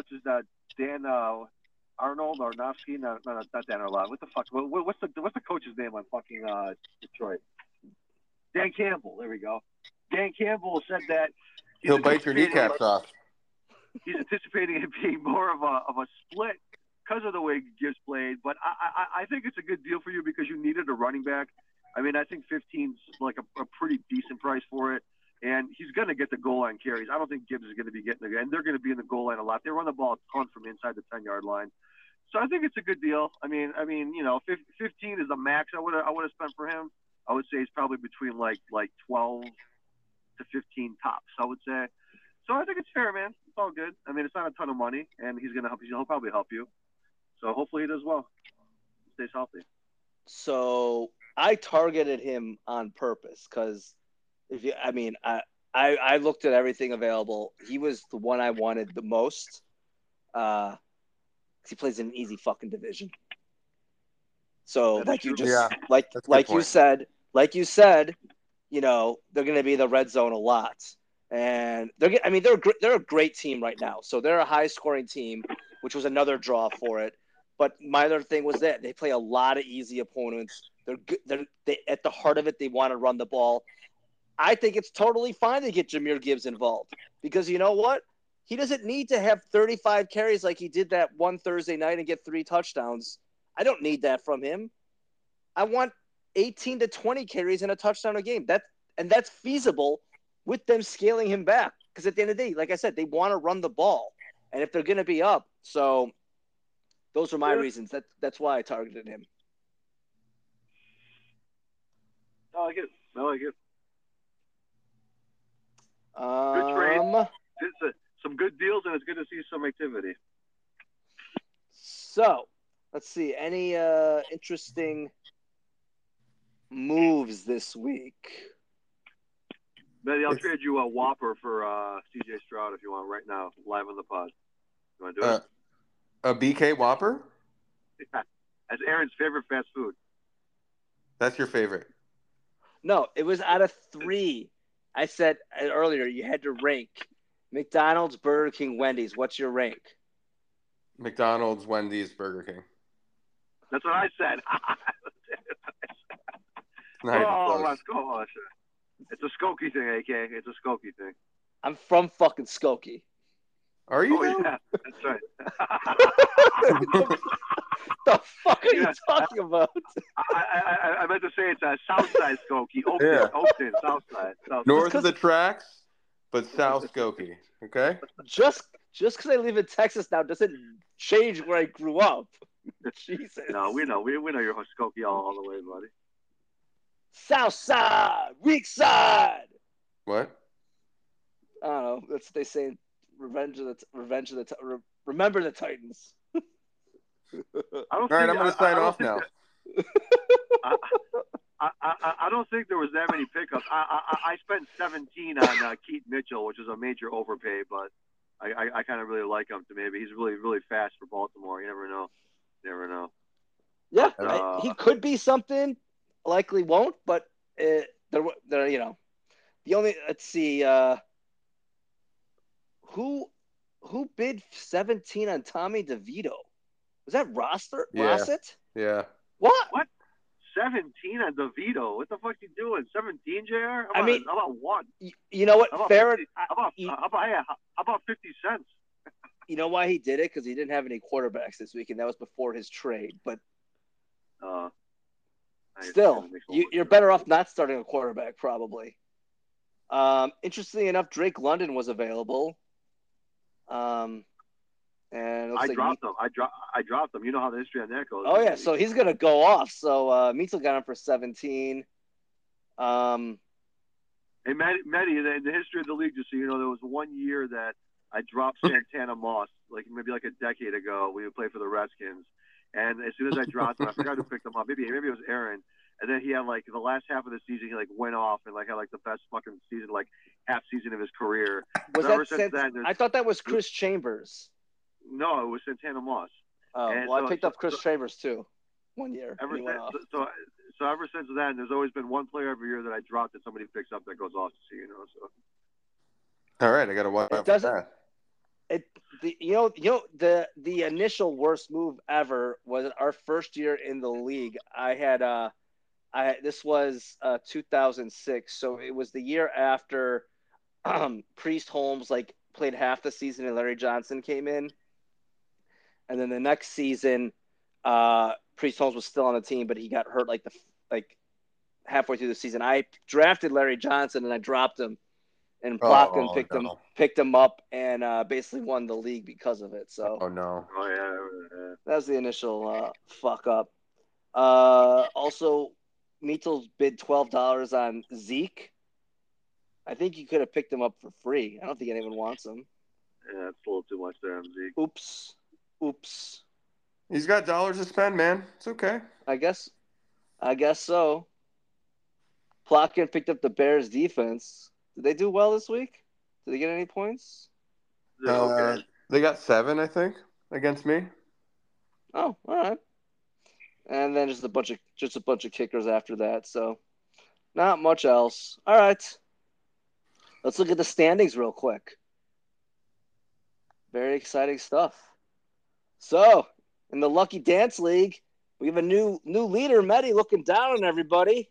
Arnold Arnofsky, no, not Dan Arnold. What the fuck? What's the coach's name on fucking Detroit? Dan Campbell. There we go. Dan Campbell said that he'll bite your kneecaps off. He's anticipating it being more of a split because of the way Gibbs played. But I think it's a good deal for you because you needed a running back. I mean, I think 15's like a pretty decent price for it. And he's going to get the goal line carries. I don't think Gibbs is going to be getting the – and they're going to be in the goal line a lot. They run the ball a ton from inside the 10-yard line. So I think it's a good deal. I mean, 15 is the max I would have spent for him. I would say it's probably between like 12 to 15 tops, I would say. So I think it's fair, man. It's all good. I mean, it's not a ton of money, and he's going to help you. He'll probably help you. So hopefully he does well. Stays healthy. So I targeted him on purpose because I looked at everything available. He was the one I wanted the most. He plays in an easy fucking division. So like you said, they're going to be in the red zone a lot. And they're a great team right now. So they're a high scoring team, which was another draw for it. But my other thing was that they play a lot of easy opponents. They're at the heart of it. They want to run the ball. I think it's totally fine to get Jahmyr Gibbs involved because you know what? He doesn't need to have 35 carries like he did that one Thursday night and get 3 touchdowns I don't need that from him. I want 18 to 20 carries and a touchdown a game. That's feasible with them scaling him back. Because at the end of the day, like I said, they want to run the ball. And if they're going to be up, so those are my reasons. That's why I targeted him. I like it. Good trade. Some good deals, and it's good to see some activity. So, let's see. Any interesting moves this week? Betty, I'll trade you a Whopper for C.J. Stroud if you want right now, live on the pod. You want to do it? A BK Whopper? Yeah. That's Aaron's favorite fast food. That's your favorite? No, it was out of 3. I said earlier you had to rank McDonald's, Burger King, Wendy's. What's your rank? McDonald's, Wendy's, Burger King. That's what I said. Let's go. It's a Skokie thing, AK. It's a Skokie thing. I'm from fucking Skokie. Are you? Oh, yeah. That's right. The fuck are you talking about? I meant to say it's a Southside Skokie. Oakton, Southside. North of the tracks, but South Skokie. Okay? Just because I live in Texas now doesn't change where I grew up. Jesus. No, we know you're a Skokie all the way, buddy. South side, weak side. What? I don't know. That's what they say. Remember the Titans. All right, I'm going to sign off now. I don't think there was that many pickups. I spent 17 on Keaton Mitchell, which is a major overpay, but I kind of really like him to maybe. He's really, really fast for Baltimore. You never know. Yeah, he could be something. Likely won't, but they're the only. Let's see. Who bid 17 on Tommy DeVito? Was that Roster? Yeah. Rossett? Yeah. What? 17 on DeVito? What the fuck you doing? 17, JR? How about one? You know what? Fair. How about 50 cents? You know why he did it? Because he didn't have any quarterbacks this week, and that was before his trade. But still, you're better off not starting a quarterback, probably. Interestingly enough, Drake London was available. And I dropped him. I dropped him. You know how the history on that goes. Oh yeah, so he's gonna go off. So Mitchell got him for 17. Hey, Matty, in the history of the league, just so you know, there was one year that I dropped Santana Moss, maybe a decade ago. We would play for the Redskins, and as soon as I dropped him, I forgot who picked him up. Maybe it was Aaron. And then he had the last half of the season, he went off and had the best fucking season, half season of his career. Was that I thought that was Chris Chambers. No, it was Santana Moss. Oh, I picked up Chris Chambers too, 1 year. So ever since then, there's always been one player every year that I dropped that somebody picks up that goes off. All right, I got to watch out for that. The initial worst move ever was our first year in the league. This was 2006, so it was the year after Priest Holmes played half the season and Larry Johnson came in, and then the next season, Priest Holmes was still on the team, but he got hurt halfway through the season. I drafted Larry Johnson and I dropped him, and Plotkin picked him up and basically won the league because of it. So that was the initial fuck up. Also, Mitchell bid $12 on Zeke. I think you could have picked him up for free. I don't think anyone wants him. Yeah, it's a little too much there, Zeke. Oops. He's got dollars to spend, man. It's okay. I guess so. Plotkin picked up the Bears defense. Did they do well this week? Did they get any points? Okay. They got 7, I think, against me. Oh, all right. And then just a bunch of kickers after that. So not much else. All right. Let's look at the standings real quick. Very exciting stuff. So in the Lucky Dance League, we have a new leader, Medi, looking down on everybody.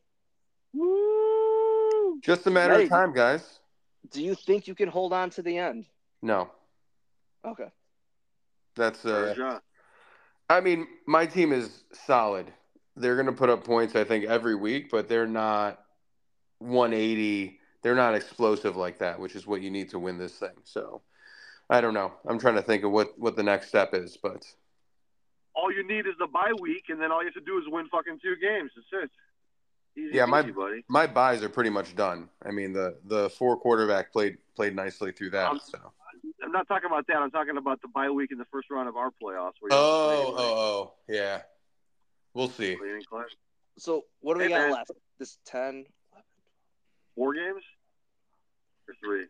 Woo! Just a matter of time, guys. Do you think you can hold on to the end? No. Okay. That's I mean, my team is solid. They're going to put up points, I think, every week, but they're not 180. They're not explosive like that, which is what you need to win this thing. So I don't know. I'm trying to think of what the next step is, but All you need is the bye week, and then all you have to do is win fucking 2 games. That's it. Easy yeah, peasy, buddy. my buys are pretty much done. I mean, the 4 quarterback played nicely through that. I'm, So I'm not talking about that. I'm talking about the bye week in the first round of our playoffs where you don't have to play anybody. yeah, we'll see. Clean and clear. So what do we Hey, got man. left? This 10, 4 games or 3?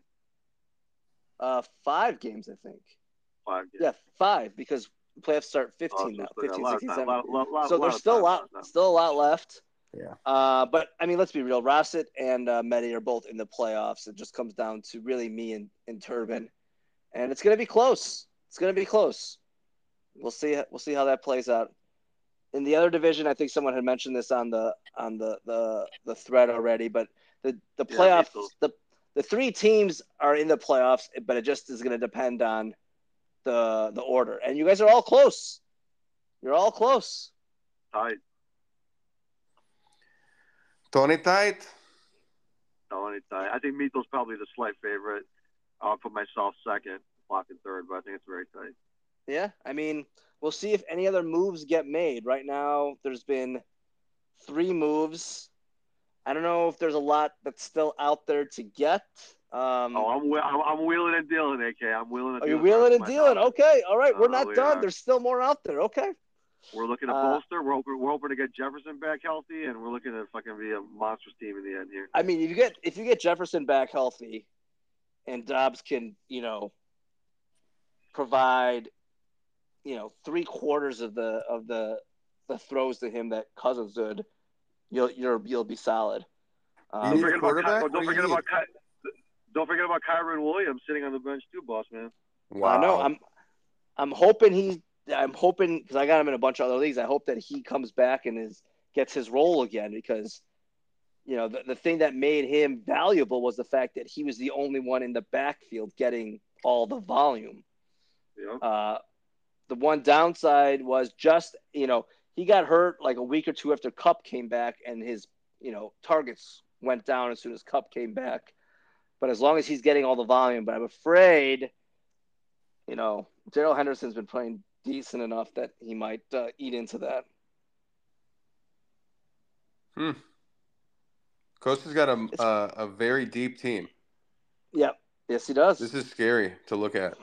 5 games, I think. 5 games. Yeah, 5 because playoffs start 15 so now. still got 15, a lot 16, of 17. time. So there's still a lot left. Yeah. But I mean, let's be real. Rossett and Mehdi are both in the playoffs. It just comes down to really me and Turbin, and it's going to be close. It's going to be close. We'll see. We'll see how that plays out. In the other division, I think someone had mentioned this on the thread already, but the playoffs, the 3 teams are in the playoffs, but it just is going to depend on the order. And you guys are all close. You're all close. Tight. Tony tight. I think Mito's probably the slight favorite. I'll put myself second, Flock in third, but I think it's very tight. Yeah, I mean, we'll see if any other moves get made. Right now, there's been 3 moves. I don't know if there's a lot that's still out there to get. I'm wheeling and dealing, AK. I'm wheeling and dealing. Are you wheeling and dealing? Okay, all right. We're not done. Are. There's still more out there. Okay. We're looking to bolster. We're hoping to get Jefferson back healthy, and we're looking to fucking be a monstrous team in the end here. I mean, if you get Jefferson back healthy, and Dobbs can, provide, 3/4 of the throws to him that Cousins did, you'll be solid. Don't forget about Kyron Williams sitting on the bench too, boss man. Wow. I know. I'm hoping because I got him in a bunch of other leagues. I hope that he comes back and gets his role again because, the thing that made him valuable was the fact that he was the only one in the backfield getting all the volume. Yeah. The one downside was just, he got hurt like a week or 2 after Kupp came back and his, targets went down as soon as Kupp came back. But as long as he's getting all the volume, but I'm afraid, Darrell Henderson's been playing decent enough that he might eat into that. Costa's got a very deep team. Yeah. Yes, he does. This is scary to look at.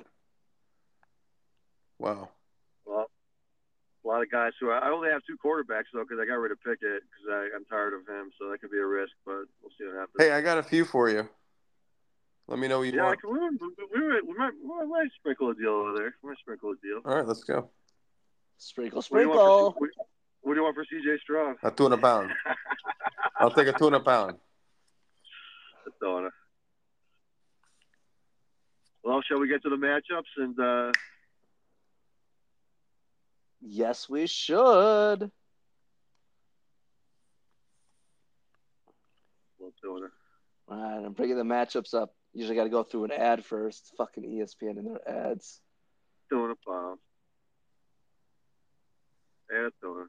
Wow. Well, a lot of guys who I only have 2 quarterbacks though because I got rid of Pickett because I'm tired of him, so that could be a risk. But we'll see what happens. Hey, I got a few for you. Let me know what you want. We might sprinkle a deal over there. We might sprinkle a deal. All right, let's go. Sprinkle. What do you want for CJ Stroud? A 2 pound. I'll take a 2 pound. Well, shall we get to the matchups and? Yes, we should. All right, I'm bringing the matchups up. Usually got to go through an ad first. Fucking ESPN and their ads. Doing a pound. Ad doing.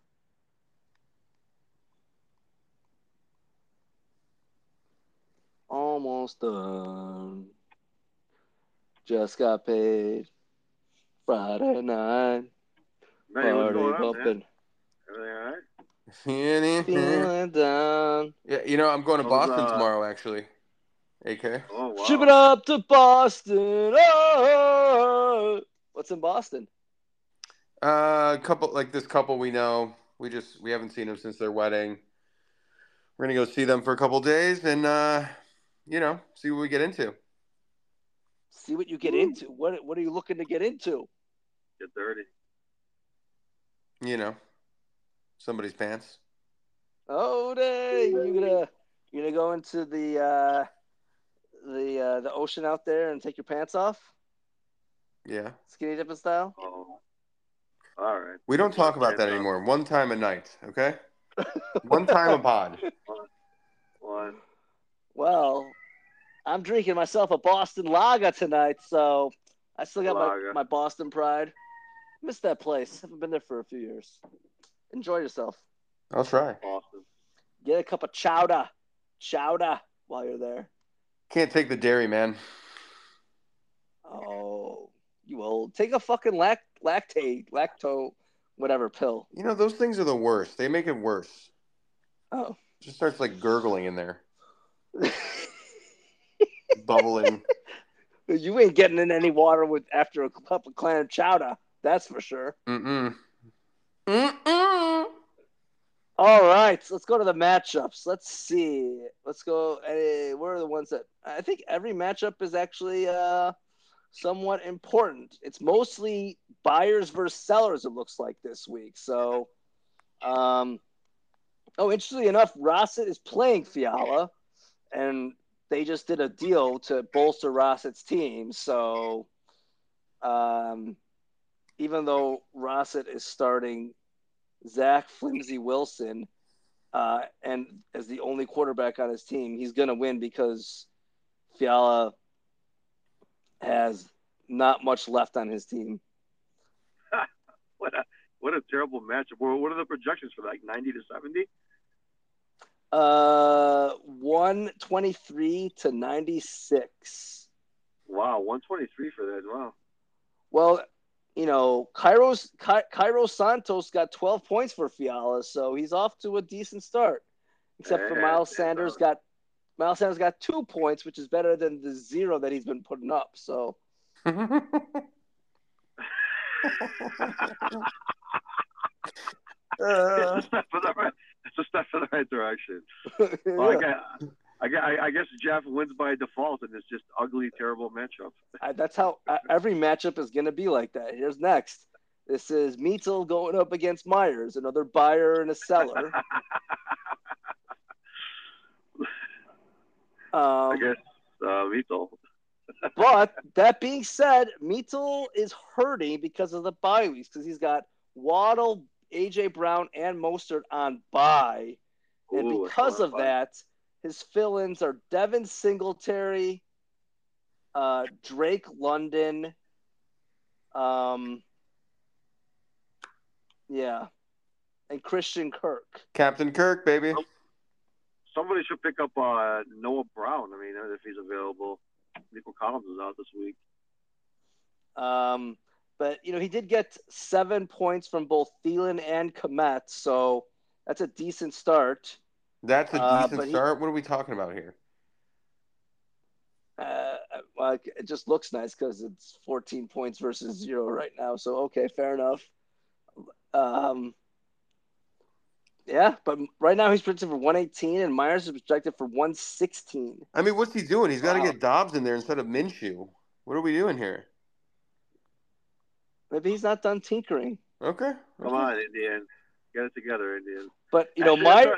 Almost done. Just got paid. Friday night. Man, what's going on, bumping. man? Everything all right? Feeling down. Yeah, I'm going to Boston tomorrow, actually. AK. Oh, wow. Ship it up to Boston. Oh! What's in Boston? This couple we know. We haven't seen them since their wedding. We're gonna go see them for a couple days and see what we get into. See what you get into. What are you looking to get into? Get dirty. Somebody's pants. Oh, day! You gonna go into the ocean out there and take your pants off? Yeah. Skinny dipping style. Oh. All right. We don't talk about that anymore. One time a night, okay? One time a pod. One. Well, I'm drinking myself a Boston Lager tonight, so I still got my Boston pride. Miss that place. Haven't been there for a few years. Enjoy yourself. I'll try. Awesome. Get a cup of chowder while you're there. Can't take the dairy, man. Oh, you will take a fucking lacto, whatever pill. You know, those things are the worst. They make it worse. Oh. Just starts like gurgling in there. Bubbling. You ain't getting in any water after a cup of clam chowder. That's for sure. Mm-mm. All right, let's go to the matchups. Let's see. Let's go. Where are the ones that I think every matchup is actually somewhat important. It's mostly buyers versus sellers. It looks like this week. So, interestingly enough, Rossett is playing Fiala, and they just did a deal to bolster Rossett's team. So, even though Rossett is starting Zach Flimsy Wilson, and as the only quarterback on his team, he's going to win because Fiala has not much left on his team. What a terrible matchup. What are the projections for that? Like 90 to 70? 123 to 96. Wow, 123 for that. Wow. Well, you know, Cairo Santos got 12 points for Fiala, so he's off to a decent start. Except for Miles Sanders got 2 points, which is better than the 0 that he's been putting up. So It's a step in the right direction. Well, I guess Jeff wins by default, and it's just ugly, terrible matchup. That's how every matchup is going to be like that. Here's next. This is Meetle going up against Myers, another buyer and a seller. I guess Meetle. But that being said, Meetle is hurting because of the bye weeks, because he's got Waddle, A.J. Brown, and Mostert on bye. And because of that, his fill-ins are Devin Singletary, Drake London, and Christian Kirk. Captain Kirk, baby. Somebody should pick up Noah Brown. I mean, if he's available. Nico Collins is out this week. But, you know, he did get 7 points from both Thielen and Kmet, so that's a decent start. That's a decent start? What are we talking about here? Well, it just looks nice because it's 14 points versus 0 right now. So, okay, fair enough. Yeah, but right now he's projected for 118, and Myers is projected for 116. I mean, what's he doing? He's got to get Dobbs in there instead of Minshew. What are we doing here? Maybe he's not done tinkering. Okay. Come on, Indian. Get it together, Indian. But, you know, Myers...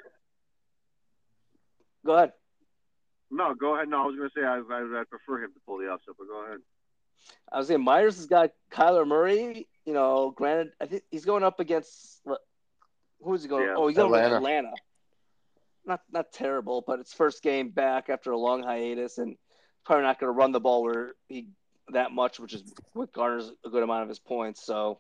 Go ahead. No, go ahead. No, I was going to say I'd prefer him to pull the upset, but go ahead. I was saying Myers has got Kyler Murray. You know, granted, I think he's going up against... Who's he going? He's going to Atlanta. Not terrible, but it's first game back after a long hiatus, and probably not going to run the ball that much, which is what garners a good amount of his points. So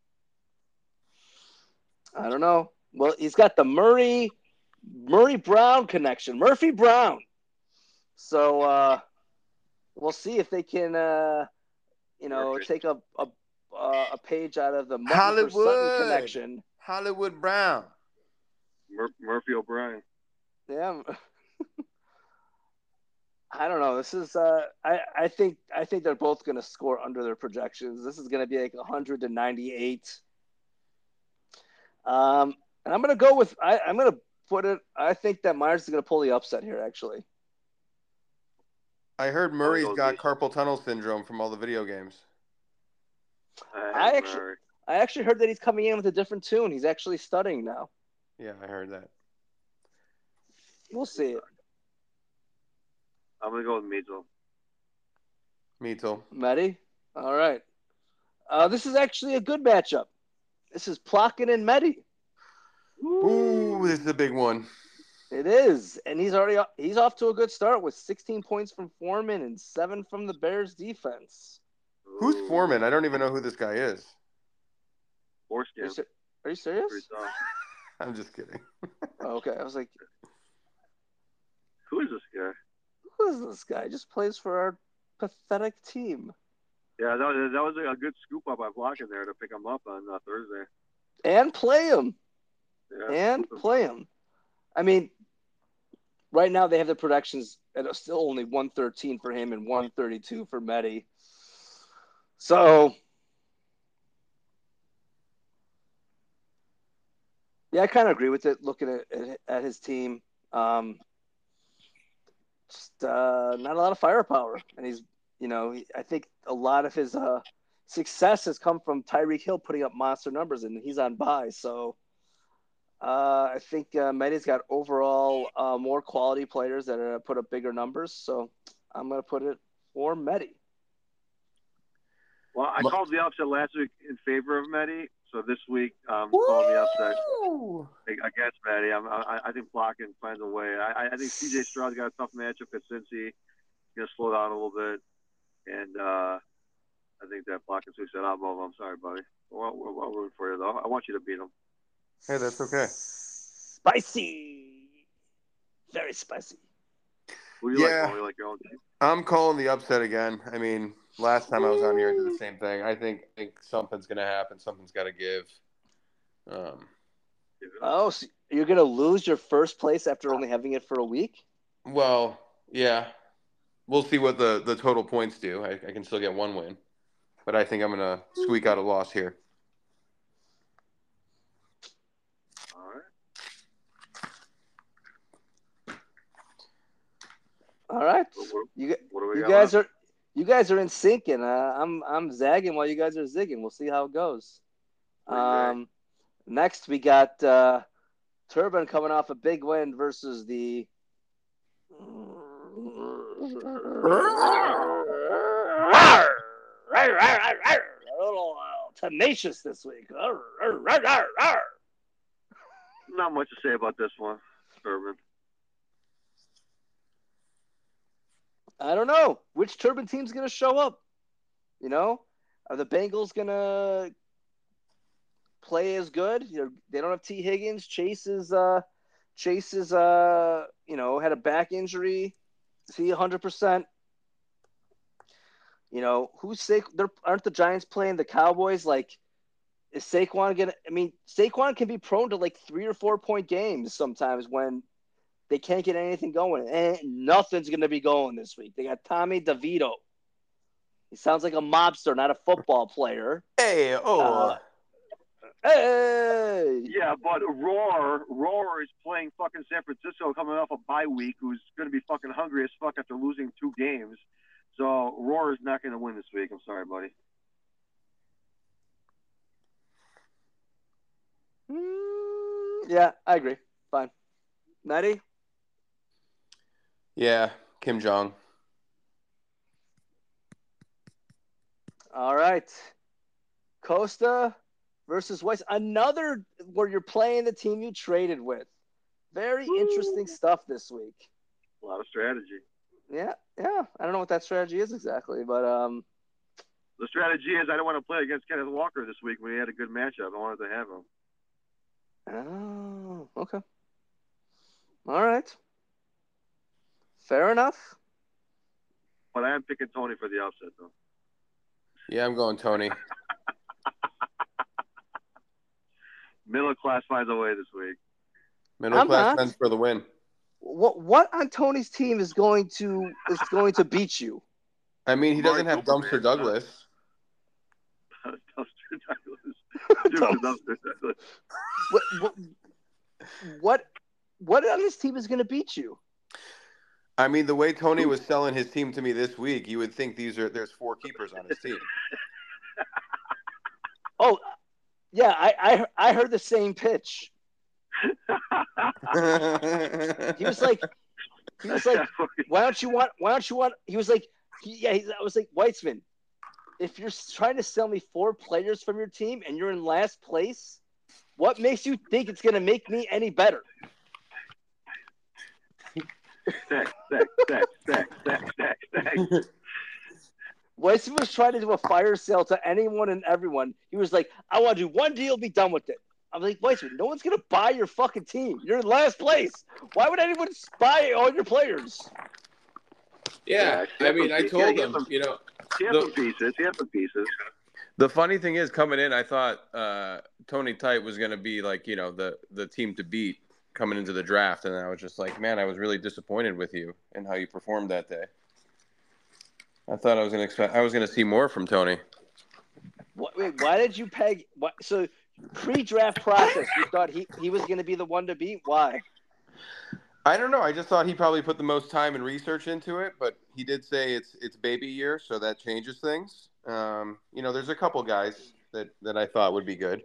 I don't know. Well, he's got the Murray Brown connection, Murphy Brown. So we'll see if they can, take a page out of the Hollywood connection. Hollywood Brown. Murphy O'Brien. Yeah. I don't know. This is I think they're both going to score under their projections. This is going to be like 100 to 98. And I'm going to go with I'm going to put it. I think that Myers is going to pull the upset here. Actually, I heard Murray's got carpal tunnel syndrome from all the video games. I actually heard that he's coming in with a different tune. He's actually studying now. Yeah, I heard that. We'll see it. I'm going to go with Meetle. Medi? All right. This is actually a good matchup. This is Plotkin and Medi. Ooh, this is a big one. It is. And he's off to a good start with 16 points from Foreman and 7 from the Bears defense. Who's Foreman? I don't even know who this guy is. Foreskin. Are you serious? Pretty tough. I'm just kidding. Oh, okay, I was like, Who is this guy? who is this guy? Just plays for our pathetic team. Yeah, that was a good scoop up by blocking there to pick him up on Thursday. And play him. Yeah, Play him. I mean, right now they have the projections at still only 113 for him and 132 for Medi. So, yeah, I kind of agree with it. Looking at his team, just not a lot of firepower, and he's, I think a lot of his success has come from Tyreek Hill putting up monster numbers, and he's on bye. So, I think Medi's got overall more quality players that are put up bigger numbers. So, I'm going to put it for Medi. Well, I called the upset last week in favor of Medi, so this week I'm calling the upset against Medi. I think blocking finds a way. I think C.J. Stroud's got a tough matchup at Cincy. He's going to slow down a little bit, and I think that blocking suits that out. I'm sorry, buddy. We're rooting for you, though. I want you to beat him. Hey, that's okay. Spicy. Very spicy. Who do you like, Paul? You like your own team? I'm calling the upset again. I mean, last time I was on here, I did the same thing. I think something's going to happen. Something's got to give. So you're going to lose your first place after only having it for a week? Well, yeah. We'll see what the total points do. I can still get one win. But I think I'm going to squeak out a loss here. All right. You guys are in sync, and I'm zagging while you guys are zigging. We'll see how it goes. Next, we got Turban coming off a big win versus the a little tenacious this week. Not much to say about this one, Turban. I don't know which Turban team's going to show up. Are the Bengals going to play as good? They don't have T. Higgins. Chase is had a back injury. Is he 100%? Who's Saquon? Aren't the Giants playing the Cowboys? Like, is Saquon going to – I mean, Saquon can be prone to, 3 or 4 point games sometimes when they can't get anything going. And nothing's going to be going this week. They got Tommy DeVito. He sounds like a mobster, not a football player. Hey. Yeah, but Roar is playing fucking San Francisco coming off a bye week, who's going to be fucking hungry as fuck after losing 2 games. So Roar is not going to win this week. I'm sorry, buddy. Yeah, I agree. Fine. Maddie? Yeah, Kim Jong. All right. Costa versus Weiss. Another where you're playing the team you traded with. Very interesting stuff this week. A lot of strategy. Yeah. I don't know what that strategy is exactly, but the strategy is I don't want to play against Kenneth Walker this week when he had a good matchup. I wanted to have him. Oh, okay. All right. Fair enough. But I am picking Tony for the upset, though. Yeah, I'm going Tony. Middle class finds a way this week. Middle class wins for the win. What on Tony's team is going to beat you? I mean, he doesn't have Dumpster Douglas. Dumpster Douglas. What on his team is going to beat you? I mean, the way Tony was selling his team to me this week, you would think there's 4 keepers on his team. Oh, yeah, I heard the same pitch. He was like, why don't you want? He was like, I was like, Weitzman, if you're trying to sell me 4 players from your team and you're in last place, what makes you think it's going to make me any better? Stack. Weissman was trying to do a fire sale to anyone and everyone. He was like, I want to do one deal, be done with it. I'm like, Weissman, no one's going to buy your fucking team. You're in last place. Why would anyone buy all your players? Yeah, I mean, I told him, He had some pieces. The funny thing is, coming in, I thought Tony Tite was going to be like, the team to beat coming into the draft, and I was just like, man, I was really disappointed with you and how you performed that day. I thought I was going to see more from Tony. Wait, why did you peg? So pre-draft process, you thought he was going to be the one to beat? Why? I don't know. I just thought he probably put the most time and research into it, but he did say it's baby year, so that changes things. There's a couple guys that I thought would be good.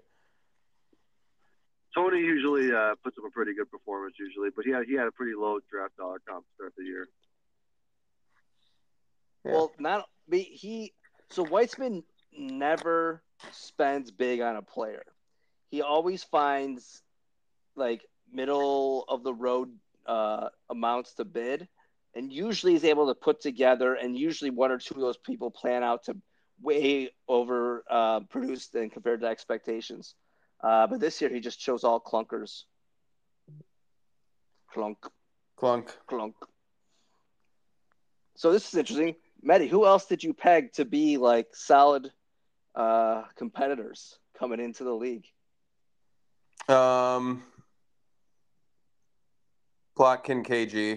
Tony usually puts up a pretty good performance but he had a pretty low draft dollar comp to start the year. Yeah. Well, so Weissman never spends big on a player. He always finds like middle of the road amounts to bid, and usually is able to put together, and usually one or two of those people plan out to way over produced and compared to expectations. But this year he just chose all clunkers. Clunk. So this is interesting. Mehdi, who else did you peg to be like solid competitors coming into the league? Plotkin KG.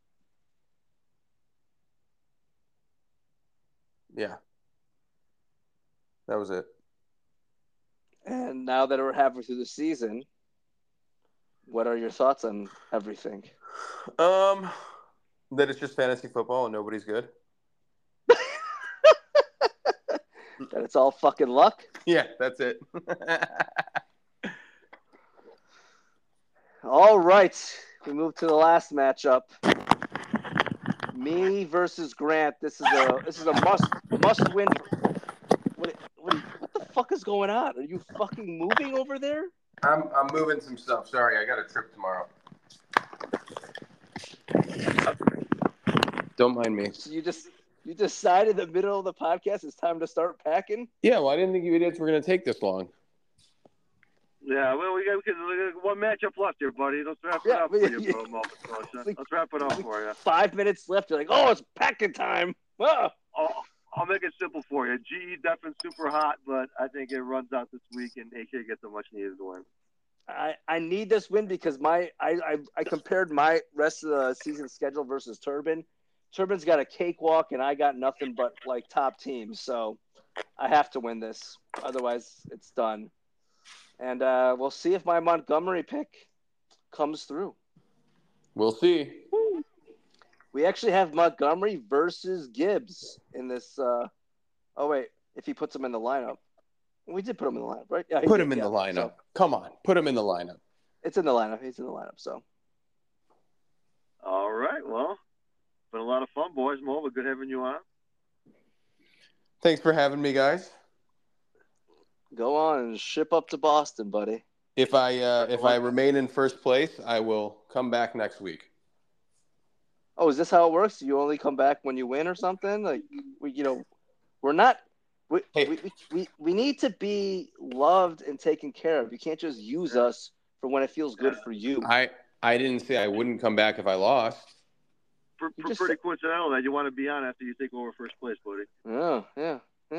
Yeah. That was it. And now that we're halfway through the season, what are your thoughts on everything? That it's just fantasy football and nobody's good. That it's all fucking luck? Yeah, that's it. All right. We move to the last matchup. Me versus Grant. This is a must win. What the fuck is going on? Are you fucking moving over there? I'm moving some stuff. Sorry, I got a trip tomorrow. Don't mind me. So you decided in the middle of the podcast it's time to start packing? Yeah, well, I didn't think you idiots were going to take this long. Yeah, well, we got one matchup left here, buddy. Let's wrap it up for you, bro. Let's wrap it up for you. 5 minutes left. You're like, oh, it's packing time. Oh. I'll make it simple for you. GE definitely super hot, but I think it runs out this week, and AK gets a much-needed win. I need this win because I compared my rest of the season schedule versus Turbin. Turbin's got a cakewalk, and I got nothing but like top teams. So I have to win this. Otherwise, it's done. And we'll see if my Montgomery pick comes through. We'll see. We actually have Montgomery versus Gibbs in this. If he puts him in the lineup. We did put him in the lineup, right? Yeah, put him in the lineup. So, come on. Put him in the lineup. It's in the lineup. He's in the lineup, so. All right. Well, been a lot of fun, boys. Mo, good having you on. Thanks for having me, guys. Go on and ship up to Boston, buddy. If I remain in first place, I will come back next week. Oh, is this how it works? You only come back when you win or something? Like we're not. We need to be loved and taken care of. You can't just use us for when it feels good for you. I didn't say I wouldn't come back if I lost. Pretty coincidental that you want to be on after you take over first place, buddy. Oh, yeah.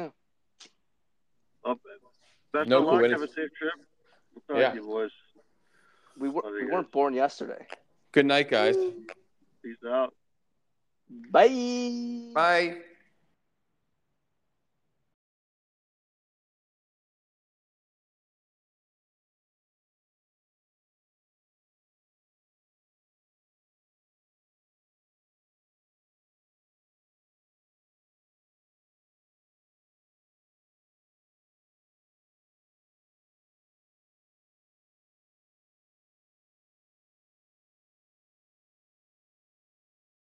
Best of luck. Have a safe trip. We'll talk to you, boys. We weren't born yesterday. Good night, guys. Peace out. Bye. Bye.